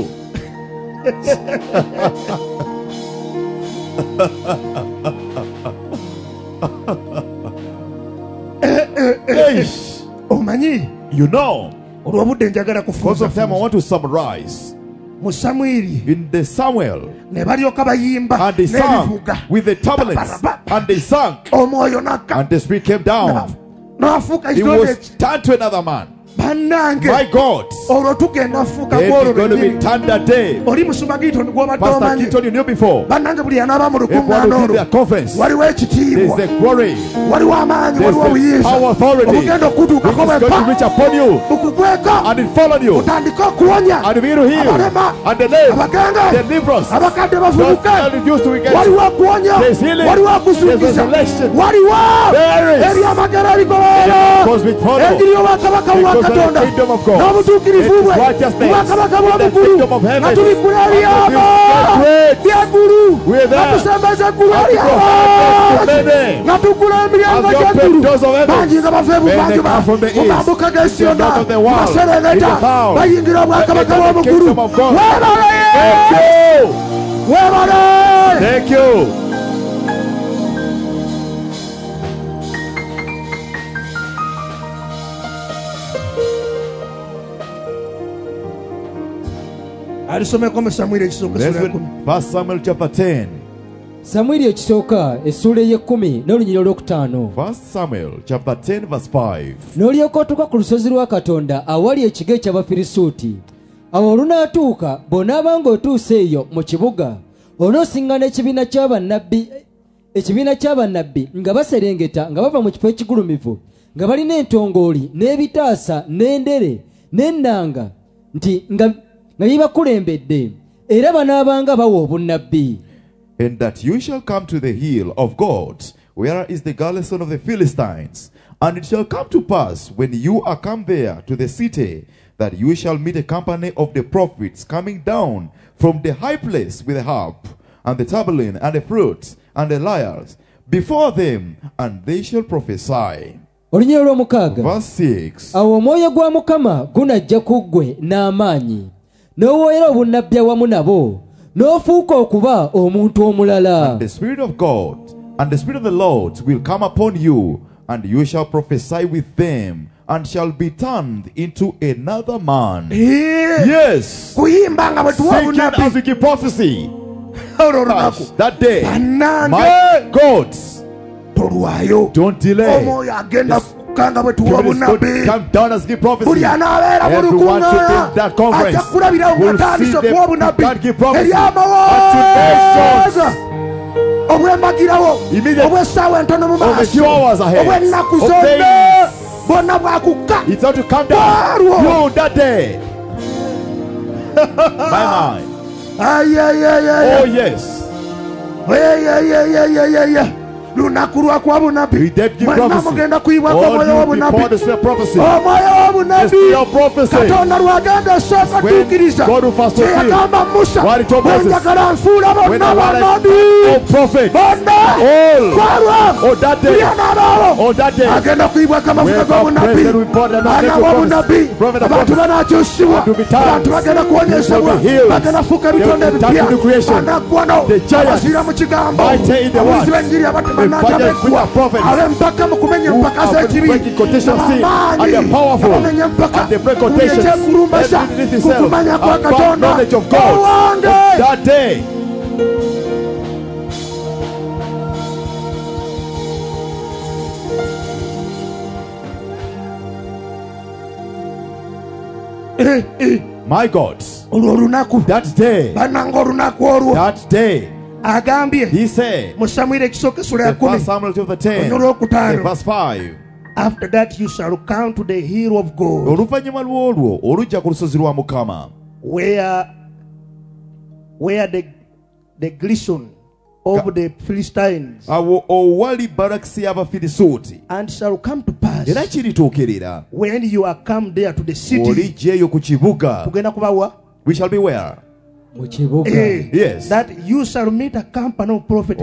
Hey,
Omanyi
you know,
olw'obudde njagala
because of time I
kufuuza
want to summarize.
mu Samwiri
In the Samuel,
ne balyoka bayimba
and they sang
n'ebivuga
with the tablets, and they sang,
omwoyo n'akka
and the Spirit came down.
n'afuuka
He
ekitole
was turned to another man.
bannange
My God,
olwo tugenda kufuuka
then
gwolwo
you're going to be
lwennyini
turned that day.
oli musumba gitoni gw'obadde
Pastor
omanyi
Keaton, you knew before.
bannange buli anaaba mu
Everyone
lukuŋŋaana
who did
olwo
their conference,
waliwo
there's
ekitiibwa
the glory,
waliwo amaanyi
there's
waliwo
the
obuyinza
power authority, which
obugenda
is
okutuukako
going to
bweppa
reach upon you,
bukugweka
and it followed you,
otandike okuwonya
and begin to heal,
abalema
and the lame,
abagenge
the leprous,
abakadde
those
bavubuke
that refuse to get
waliwo okuwonya
There's healing.
waliwo
There's
okuzuukiza
resurrection.
waliwo
There is.
ebyamagero ebigoberera
Because we follow.
engiri y'obwakabaka bwa
Because of the
katonda
kingdom of God.
n'obutuukirivu
It is
bwe
righteousness.
obwakabaka bwa
In the
bugulu
kingdom of heaven.
nga tubikula
And
ebyabo
we great.
byeggulu
We're there.
nga tusembeza eggulu
And we go
eryabo
heaven to many.
nga tugula emiryango
As the
gy'eggulu
open doors of heaven.
bangi nga bava
When they
ebuvanjuba
come from the
mu
east,
mambuka
in
g'esiyona
the north of the
mu
world,
maserengeta
in the south,
bayingira obwakabaka
enter the
bw'omugulu
kingdom of God.
webale
Thank you.
webale
Thank you.
alisomeko mu Samwiri ekisooka
Let's
sura ya
read
10.
1 Samuel chapter 10.
samwiri ekisooka essuula ey'ekkumi n'olunyiriro olwokutaano
1 Samuel chapter 10 verse 5.
n'olyoka otuuka ku lusozi lwa katonda awali ekigo eky'abafirisuuti awo olunaatuuka bw'onaabanga otuuse eyo mu kibuga onoosiŋŋana ekibiina ky'abannabbi nga baserengeta nga bava mu kifo ekigulumivu nga balina entongooli n'ebitaasa n'endere n'ennanga nti nga bibakulembedde era banaabanga bawa obunnabbi.
And that you shall come to the hill of God, where is the garrison of the Philistines. And it shall come to pass, when you are come there to the city, that you shall meet a company of the prophets coming down from the high place with the harp, and the tablet, and the flutes, and the lyres, before them, and they shall prophesy.
Olunyiriro olw'omukaaga.
Verse 6.
Awo omwoyo gwa Mukama gunajja ku ggwe n'amaanyi n'owoolera obunnabbi awamu nabo n'ofuuka okuba omuntu omulala.
And the Spirit of God and the Spirit of the Lord will come upon you, and you shall prophesy with them, and shall be turned into another man. Yes.
kuyimba nga bwe tuwa
Sing it as
obunabbi
we give prophecy.
olwo olunaku
That day,
bannange
my God,
tolwayo
don't delay.
omwoyo agenda kukanga bwe tuwa
Spirit is going to
obunabbi
come down as give prophecy.
buli anaabeera mu
Everyone to
lukuŋŋaana
in that conference
ajja kulabirawo
will
ngatandise
see
okuwa obunabbi
them give prophecy
eri
unto
amawanga
nations.
obwembagirawo
Immediate-
obw'essaawa entono mu
Of a
maaso
few hours ahead.
obw'ennaku
Of
zonna
days.
bwonna bwakukka
It's going to come down. You that day. My mind. Oh yes.
lunaku lwakuwa bunabbi
We did give
mwenna
prophecy.
mugenda kuyibwako
All
omwoyo
you
w'obunabbi
before the spirit of prophecy.
omwoyo
The
w'obunabbi
spirit of prophecy.
katonda lwagenda esooka
When
tuukiriza
God will first fulfill
kyeyagamba musa
what he told Moses.
bwenjagala nfuula
When
bonna
I want
bannabbi
a prophet,
bonna
all
kwalwa
on that
buli
day,
anaabaawo
on that day,
agenda kuyibwako amafuta
when
g'obunabbi
God will pour the anointing
abaana
to
b'obunabbi
prophet of
abantu
prophet,
banaakyusibwa
and to be turned,
abantu bagenda kuwonyezebwa
people will be healed,
bagenda fuuka
they will
ebitonde
be turned
ebipya
to new creation.
banaggwano
The giants,
abaziira mu kigambo
mighty in the word,
abayizi b'enjiri abadde
the
bannange
budget with
abeggwa
the prophets,
ab'empaka mu kumenya
who
empaka
are
z'ekibi
breaking quotation sin, and they're powerful,
abamenya empaka
and they break
buli
quotations,
ekyekulumbasa
everything is
ku
self,
kumanya kwa
about
katonda
knowledge of God.
owange
On that day, my God,
olwo olunaku
that day,
bannanga olunaku olwo
that day,
agambye
he said,
mu Samwiri ekisooka essula ya
in 1
10
Samuel chapter 10,
olwokutaano
in verse 5,
after that you shall come to the hill of God
oluvannyuma lw'olwo olujja ku lusozi lwa Mukama,
where the glisten of the Philistines,
awo owali barakisi y'Abafirisuuti,
and shall come to pass
era kirituukirira
when you are come there to the city
olijja eyo ku kibuga.
tugenda kubawa
We shall be where? Yes.
That you shall meet a company of prophets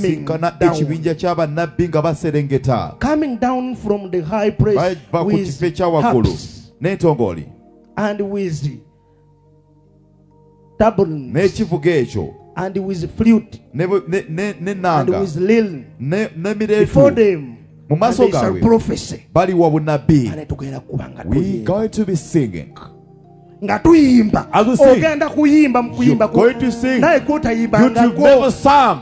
coming down from the high place with harps and with tabrins and with flute and with lil before them, and they shall prophesy.
We're going to be singing.
Nga tuyimba ogenda kuyimba mu kuyimba ko naye kotayibanga
you've never sung.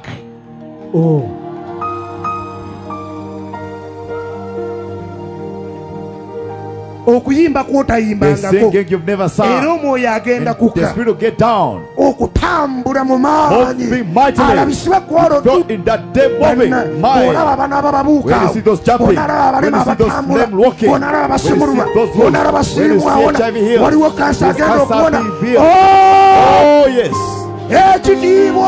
Okuyimba kwotayimbanga ko
you've never sung.
Era omwoyo agenda kuka.
The spirit will get down.
Okutambula mu maanyi alabisibwa kwolwo
in that day moving
olaba abana abababuuka
when you see those jumping, when you see those lame walking, when you see those wolves, when you see HIV healed,
waliwo kansa agenda okubona.
Oh yes,
ekidiibwa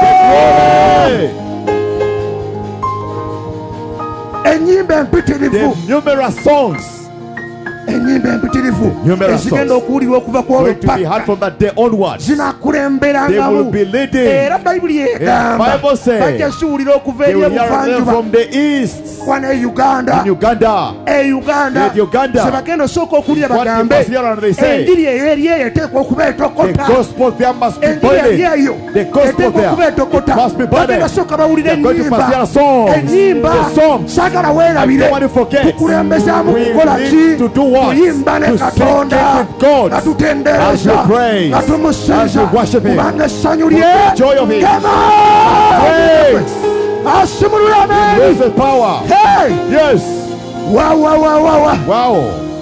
enyimba empitirivu,
the numerous songs,
enyimba empitirivu ezigenda okuwulirwa okuva ku olwo paka zinakulemberangamu. Era bayibuli egamba bajja ziwulira okuva eri ebuvanjuba wana e Uganda sebagenda osooka okuwulira bagambe enjiri eyo eri eyo eteekwa okuba etokota, enjiri eri eyo eteekwa okuba etokota. Bagenda sooka bawulira ennyimba saagala weerabire tukulembezaamu kukola ki? Kuyimba ne Katonda nga tutendereza nga tumusinza kubanga essanyu lye gema asimulula amaanyi.
Yes.
Wow.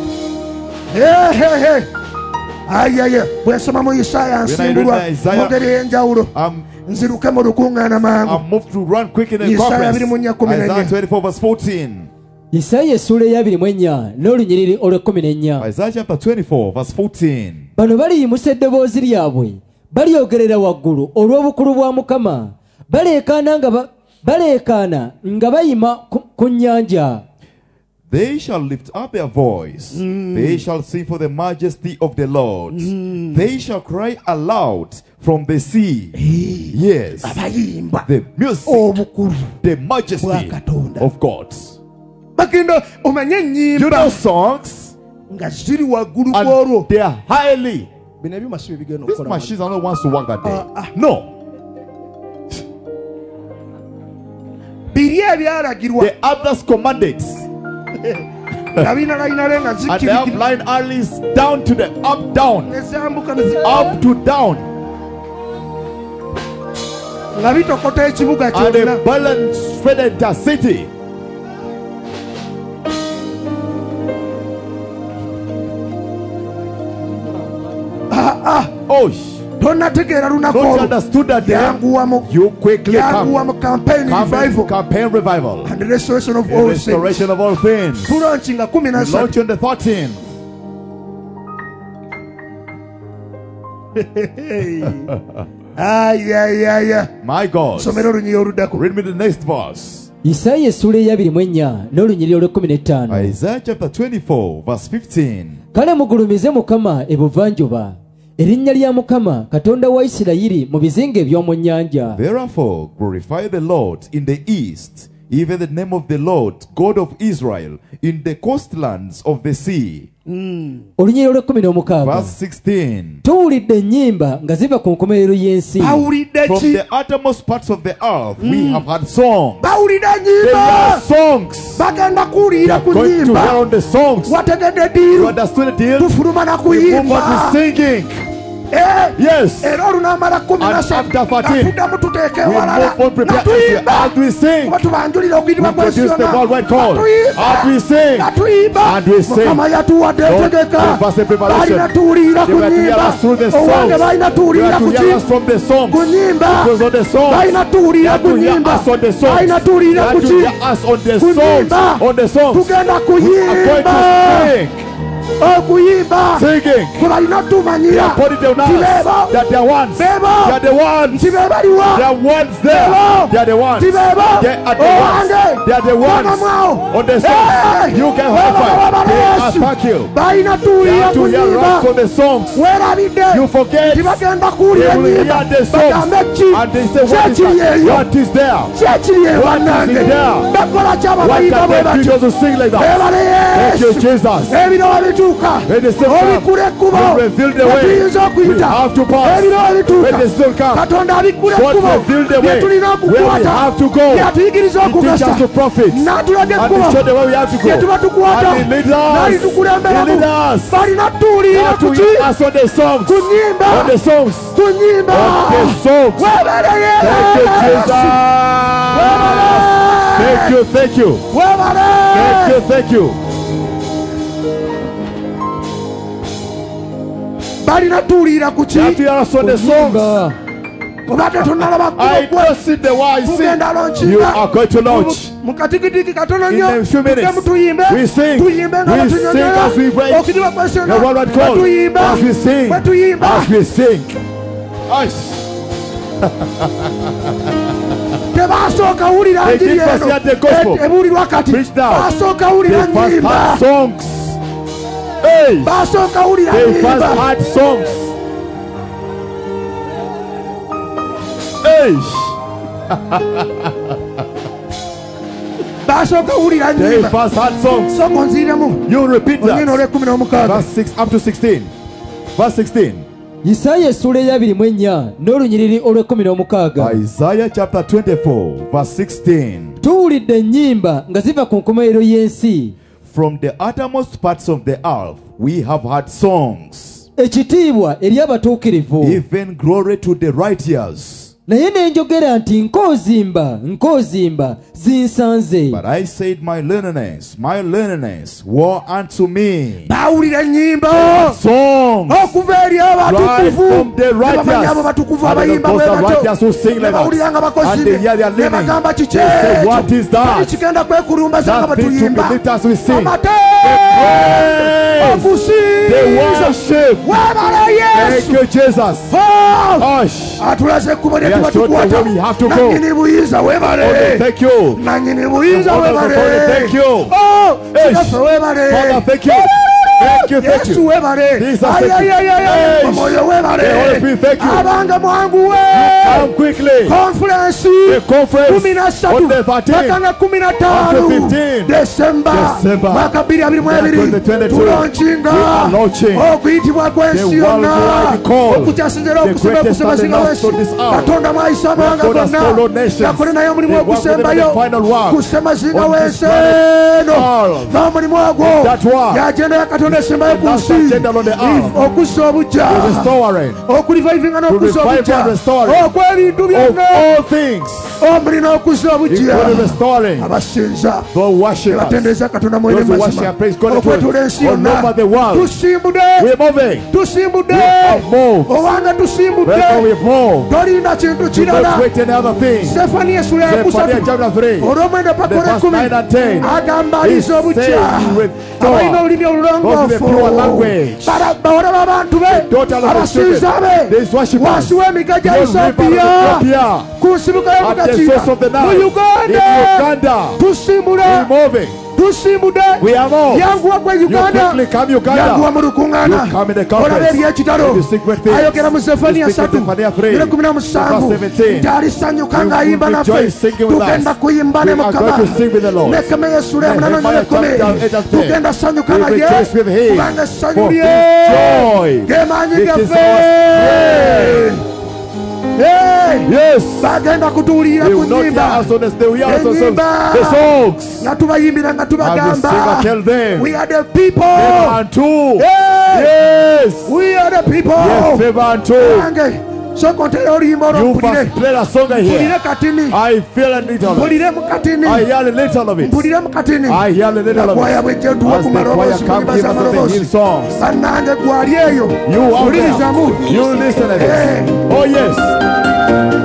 Aye. Bwensoma mu Isaaya nsimbulwa mu ngeri ey'enjawulo nziruke mu lukuŋŋaana mangu. Isaaya 24:14.
Isaaya essula eya 24 n'olunyiriri olw'e14.
Isaiah chapter 24 verse 14.
Bano baliyimusa eddoboozi lyabwe balyogerera waggulu olw'obukulu bwa Mukama, baleekaana nga bayima ku nnyanja.
They shall lift up their voice. They shall sing for the majesty of the Lord. They shall cry aloud from the sea. Yes. The music, the majesty of God. You know songs, and they are highly. These machines are not ones to work that day. No. The others commanded. And they have line alleys down to the up down to down, and a balanced shredded city. Don't understood that you quickly come campaign revival
and the restoration of
all things. Launch on the 13th. My God. Read me the next verse.
Isaaya essula eya 24 n'olunyiriri olw'e15.
Isaiah chapter 24 verse 15.
Kale mugulumize Mukama ebuvanjuba, erinnya lya Mukama Katonda wa Isirayiri mu bizinga eby'omu nnyanja.
Therefore glorify the Lord in the east, even the name of the Lord God of Israel in the coastlands of the sea.
Olunyiriri olw'e16.
Verse 16.
Tuwulidde ennyimba nga ziva ku nkomerero y'ensi.
From the uttermost parts of the earth we have had songs.
They
are songs. They are going to hear on the songs. You understood the deal? We move on to singing. Yes. And after 14, we move on prepare as we sing. We produce the worldwide call. As we sing. And we sing. Don't give us a preparation. They were to hear us through the songs. They were to hear us from the songs. Because of the songs. They are to hear us on the songs. They are to hear us on the songs. On the songs. We are going to sing.
okuyimba
singing.
kubalina
They
tumanyira
are putting down us
Tibebo.
that they are ones. They
Bebo.
are the ones.
nti bebaliwa
They are ones there.
Bebo.
They are the ones.
Tibebo.
They are the
Owange.
ones. They are the ones.
Mwana mwao.
On the
Hey.
songs. You can high five. They attack you.
balina
They
tuwulira
have to hear
kunyimba
raps on the songs.
weerabidde
You forget.
tibagenda
They
kuwulira
will
nyimba
hear the
bagambe
songs.
ki
And they say, what is
kyekiri
that?
eyo
What is there?
kyekiri eyo
What is
bannange
it there?
bakola kyaba
Why
bayimba bwe
can they
batyo
teach us to sing like that?
beebale
Thank you,
yesu
Jesus.
ebiro bituuka
When the sun comes,
obikula ekkubo
you reveal the way.
tuyinza
We
okuyita
have to pass.
ebiro bituuka
When the sun comes,
katonda abikkula
God
ekkubo
reveal the way.
tulina
Where we
okukwata
have to go.
yatuyigiriza
He teaches
okugasa
us to profit.
n'atulaga
And
ekkubo
he showed the way we have to go.
yetuba tukwata
And he leads us.
n'ali tukulemberamu
He leads us.
balina tuwulira
How to
kuki
hear us on the songs.
ku nyimba
On the songs.
ku nyimba
On the songs.
weebale
Thank you, Jesus. Thank you, thank you.
weebale
Thank you, thank you.
balina tuwulira ku
You have
ki
to hear us on the songs.
Nyimba.
obadde tonalaba
I
kkubo
don't see the why I
tugenda
sing. You
lonkinga
are going to launch.
mu katikitiki katono
In
nnyo
a few minutes,
tugemu tuyimbe
we sing.
tuyimbe nga
We sing
batunyonyola
as we wait.
okudiba kwesona
The word called
tuyimba
as we sing.
bwe tuyimba
As we sing. Us.
tebasooka wulira
They
njiri
did first hear the gospel.
eno ebuulirwa kati
Preach now.
basooka
They
wulira
first
nyimba
had songs. Hey.
basooka wulira
They first
nyimba
had songs. Hey.
basooka wulira
They
nyimba
first had songs.
soko nziiremu
You repeat
onyina
that.
olw'ekumi n'omukaaga
Verse 6 up to 16. Verse 16.
Isaaya essula eya 24 n'olunyiriri olw'16.
Isaiah chapter 24, verse 16.
Tuwulidde ennyimba nga ziva ku nkomerero y'ensi.
From the uttermost parts of the earth, we have had songs,
Ekitiibwa eri abatuukirivu.
even glory to the righteous.
Naye ne njogera nti nkoozimba, nkoozimba, zinsanze.
But I said, my learniness, woe unto me.
baawulira ennyimba
Songs
okuva eri
right
abatukuvu
from the
nebamanyi abo batukuvu
righteous.
abayimba
And
bwe
the
batyo
righteous who sing like
nebawulira nga
that.
bakozi
And they hear their
ne
learning.
bagamba
They
kiki
say, what
ekyo
is that?
bali kigenda kwekulumbaza nga
That thing to
batuyimba
be lit as we sing.
amate
Praise.
okusinza
They worship.
webale
Thank
yesu
you, Jesus.
Oh!
Hush.
atulaze ekkubo lye
They
tuba
have showed the
tukwata
way we have to go.
nanyini buyinza
Oh,
webale
thank you.
nanyini buyinza
The wonders of God,
webale
thank you.
Oh!
Hey.
Kitaffe webale
Father, thank you. Thank you, thank
yesu
you.
webale
Jesus, thank you.
ayayayaya
Hey.
omwoyo
The Holy
webale
Spirit, thank you.
abanga mwanguwe
Come quickly.
konfulensi
The conference
13
on the 13th
paka na 15
until 15
Desemba
December.
mwaka 2022
2022.
tulonkinga
We are launching
okuyitibwa kw'ensi
the
yonna
worldwide call.
okukyasinzira
The
okusema
greatest
okusebasinga
and the
w'ensi
last of this hour.
katonda mwayisa amawanga
God has
gonna
followed nations.
gakole naye omulimu
They work with them in
ogusembayo
the final work.
kusemazinga
On this
w'ensi
planet
eno
world.
n'omulimu ogwo
In that work.
y'agenda ya katonda esembayo ku
That's
nsi
the agenda on the earth.
okussa obujja
The restoring
okulivivinga n'okussa
revive
obujja
and restoring
okw'ebintu
of
byonna
all things,
omulina okussa obujja
including restoring
abasinza
the worshippers.
batendereza katonda mwene
Those who worship
mazima
and praise God
okwetula ensi
all over
yonna
the world.
tusimbudde
We're moving.
tusimbudde
We have moved.
obanga tusimbudde
Wherever we've moved.
tolinda kintu
Do not
kirala
wait any other thing.
sefaniya essula
Zephaniah
yakusatu
chapter 3.
olw'omwenda paka
The verse 9
olw'ekumi
and 10.
agamba
He
aliza obujja
said he restore
abalina olulimi
those with
olulongoofu
a pure language.
bawala b'abantu be
Daughter of the
abasinza
children.
be
These worshippers.
wansi w'emiga gya
Beyond river of
ethiopia
Ethiopia.
ku nsibuko
At the
y'omugatiira
source of the
mu
Nile. In
uganda
Uganda.
tusimbule
We're moving.
tusimbudde
We are moved.
yanguwa gwe
You
uganda
quickly come
yanguwa
Uganda.
mu lukuŋŋaana
You come in the conference.
olaba eby'ekitalo
In the secret things.
ayogera mu zefaniya
You speak
3
in Zephaniah 3, verse 17.
nti alisanyuka
You
ng'ayimba
will
naffe
rejoice singing with us.
tugenda kuyimba ne
We are
mukama
going to sing with the Lord.
nekeme yesula emunana
Nehemiah
n'ekumi
chapter 8 and 10.
tugenda sanyuka
We
naye
rejoice with him.
kubanga essanyu
For his
lye
joy.
gemaanyi
It is
gaffe
our
Hey!
Yes.
bagenda kutuwulira
They
ku
will not hear
nnyimba
us on this. They will hear us on
Enyimba.
the songs.
nga tubayimbira nga
And the
tubagamba
singer tell them.
we are the people
Favor and two.
Hey!
Yes.
we are the people
Yes, favor and two.
nange soko ntera oluyimba olwo
You
mpulire
must play a song
mpulire
here.
katini
I feel a little of it.
mpulire mu katini
I hear a little of it.
mpulire mu katini
I hear a little of
nakwaya
it.
bwejja otuwa
As
ku
the choir
maloboozi
come
kunyimba
give us the hill
z'amaloboozi
songs.
bannange gwali eyo
You out
ulirizamu
there. You listen to
Hey.
this. Oh yes.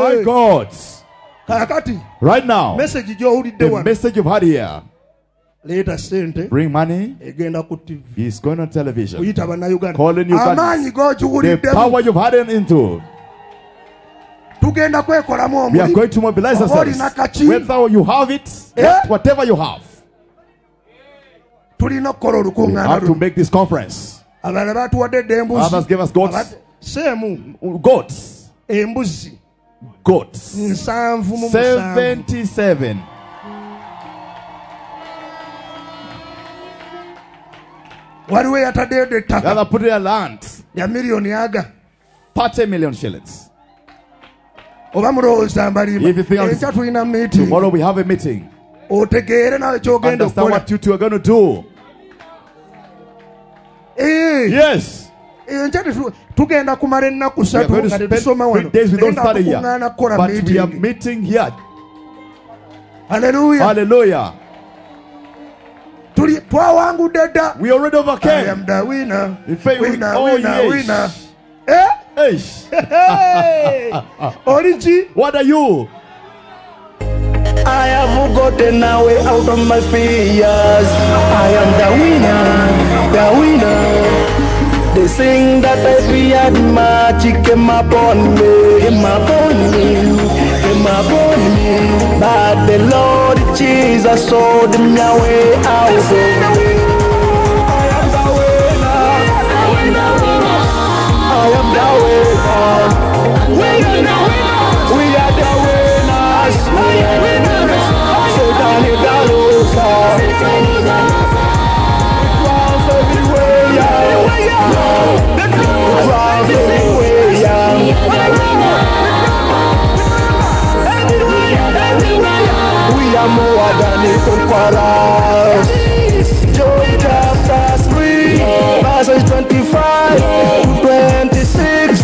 My God.
Kakati.
Right now,
Message gy'owulidde
the
wano.
message you've had here.
Leeta sente.
Bring money.
Egenda ku TV.
He's going on television.
Kuyita bannayuganda.
Calling you
Amaanyi
guys. The
g'ogiwuliddemu.
power you've had into.
Tugenda kwekolamu
We are
omulimu.
going to mobilize
Oba olina
ourselves.
kaki.
Whether you have it, whatever you have.
Tulina okukola
We
olukuŋŋaana
have to
luno.
make this conference.
Abalala baatuwadde dda embuzi.
Others gave us goats.
Seemu
Goats.
embuzi
Goats.
77. Waliwo eyataddeyo dda
The
ettaka
other put their land.
ya miliyoni aga.
30 million shillings.
Oba mulowooza mbalima.
If you think
Enkya tulina meeting.
Tomorrow we have a meeting.
Otegeere nawe kyogenda
Understand
okukola.
what you two are going to do. Yes.
Enkya tugenda kumala ennaku
We are
3
going to
nga
spend
tetusoma
3
wano.
days we don't
Tugenda
study here.
kukuŋŋaana kukola
But we are
meeting.
meeting here.
Hallelujah.
Hallelujah.
Twawangudde dda.
We already
I
overcame.
am the winner.
In fact,
Winner,
oh,
winner,
yes.
winner.
Eish.
Hey! Origi.
What are you?
I have gotten away out of my fears. I am the winner, the winner. They sing that I feared much, it came upon me, came upon me, came upon me. But the Lord Jesus showed me a way out of it. I am the winner, I am the winner. We are the winners. Satan is the loser. Trials everywhere, trials everywhere. We are more than the conquerors. John chapter 3, verses 25 to 26.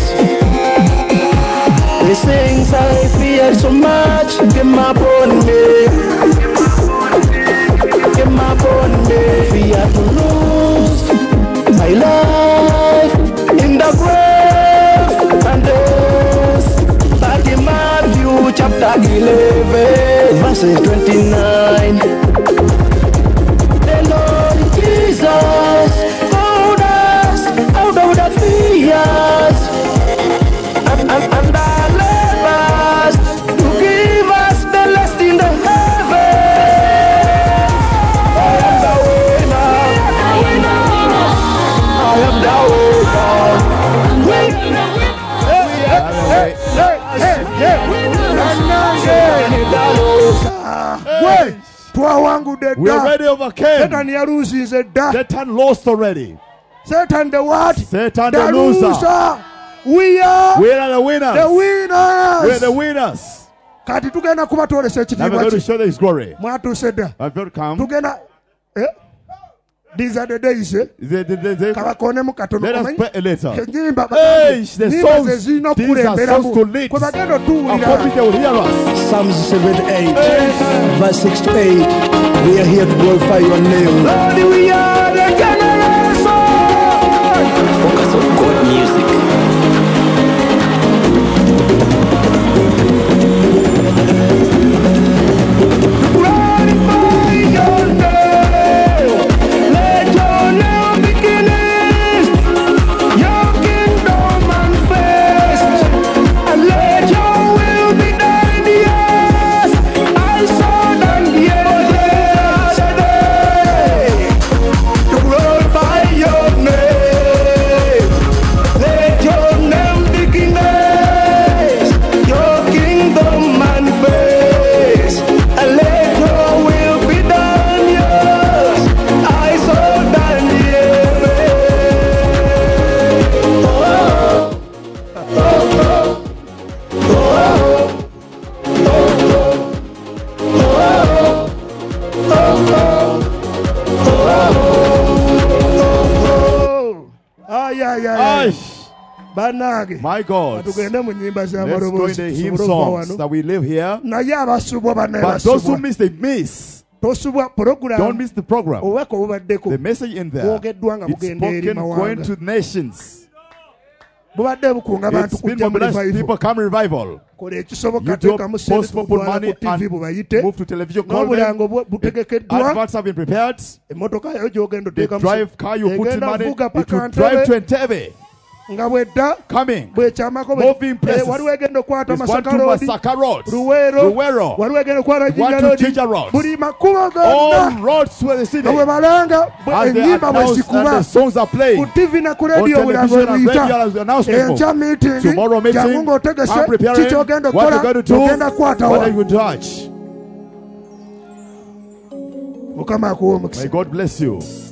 The things I feared so much came upon me. Came upon me. Fear to lose my life in the grave and death. But in Matthew chapter 11, verses 29, the Lord Jesus called us out of the fears and our labors to give us the last in the heaven. I am the winner. I am the
Wait, twawangudde
We
dda.
already overcame.
Satan yaluusinze dda.
Satan lost already.
Satan the what?
Satan
The
the loser.
loser. We are
We are the winners.
the winners.
We are the winners.
Kati tugenda kubatwolesa
Now we're
ekitiibwa
going to
kye.
show His glory.
Mwatuuse dda.
I've got to come.
Tugenda these are the days kabakoonemu katono
Let us
omanyi?
pray a little.
Enyimba
Hey, the
nyimba
songs,
ze zirina
these are
okukulemberamu
songs to lead.
kwe bagenda
According
otuwulira.
they will hear us.
Psalms 78, verse 6 to 8. We are here to glorify your name. Lord, we are the generation. Focus of God music. Glorify your name. Let your name begin. Your kingdom manifest. And let your will be done in the earth. I saw and yesterday. To glorify your name. Let your name begin. Your kingdom manifest. And let your will be done. Yes. I saw and
Aish.
Bannange
My God.
tugende mu nnyimba
Let's go in the
z'amaloboozi
hymn
tusobole okuva
songs
wano.
that we live here.
Naye abasubwa bannaye
But those who
basubwa
miss, they miss.
tosubwa
Don't
puroguramu
miss the program.
obubaka obubaddeko
The message in there.
bwogeddwa nga
It's
mugenda eri
spoken going
mawanga.
to nations.
bubadde bukunga abantu
It's been
kujja mu
mobilized
revival.
people come revival.
Kola ekisoboka
You
teekamu
do
sente
possible put
tukutwala
money
ku TV
and
bubayite
move to television, call them.
n'obulango butegekeddwa
Adverts have been prepared.
emmotoka yayo gy'ogenda
The
oteekamu
drive car you put in
egenda
money,
vuga
it
paka
will drive to
Entebbe
Entebbe.
nga bwedda
Coming.
bwekyamako
Moving places.
waliwo egenda okwata
It's one to
Masaka Road,
Masaka Road.
Luweero
Luweero.
waliwo egenda okwata
One
Jinja
to
Road.
Jinja Road.
buli makubo
All
gonna
roads where the city.
nga bwe balanga
As they
ennyimba bwe
announce and
zikuba
the songs are
ku
playing.
TV na ku
On
rediyo buli
television and
abweyita
radio announcement.
enkya meeting
Tomorrow meeting.
jangu ng'otegese
I'm preparing
kikyogenda
what you're
okukola
going to do.
ogenda kukwatawa
What are you going to touch?
mukama akuwa
May
omukisa
God bless you.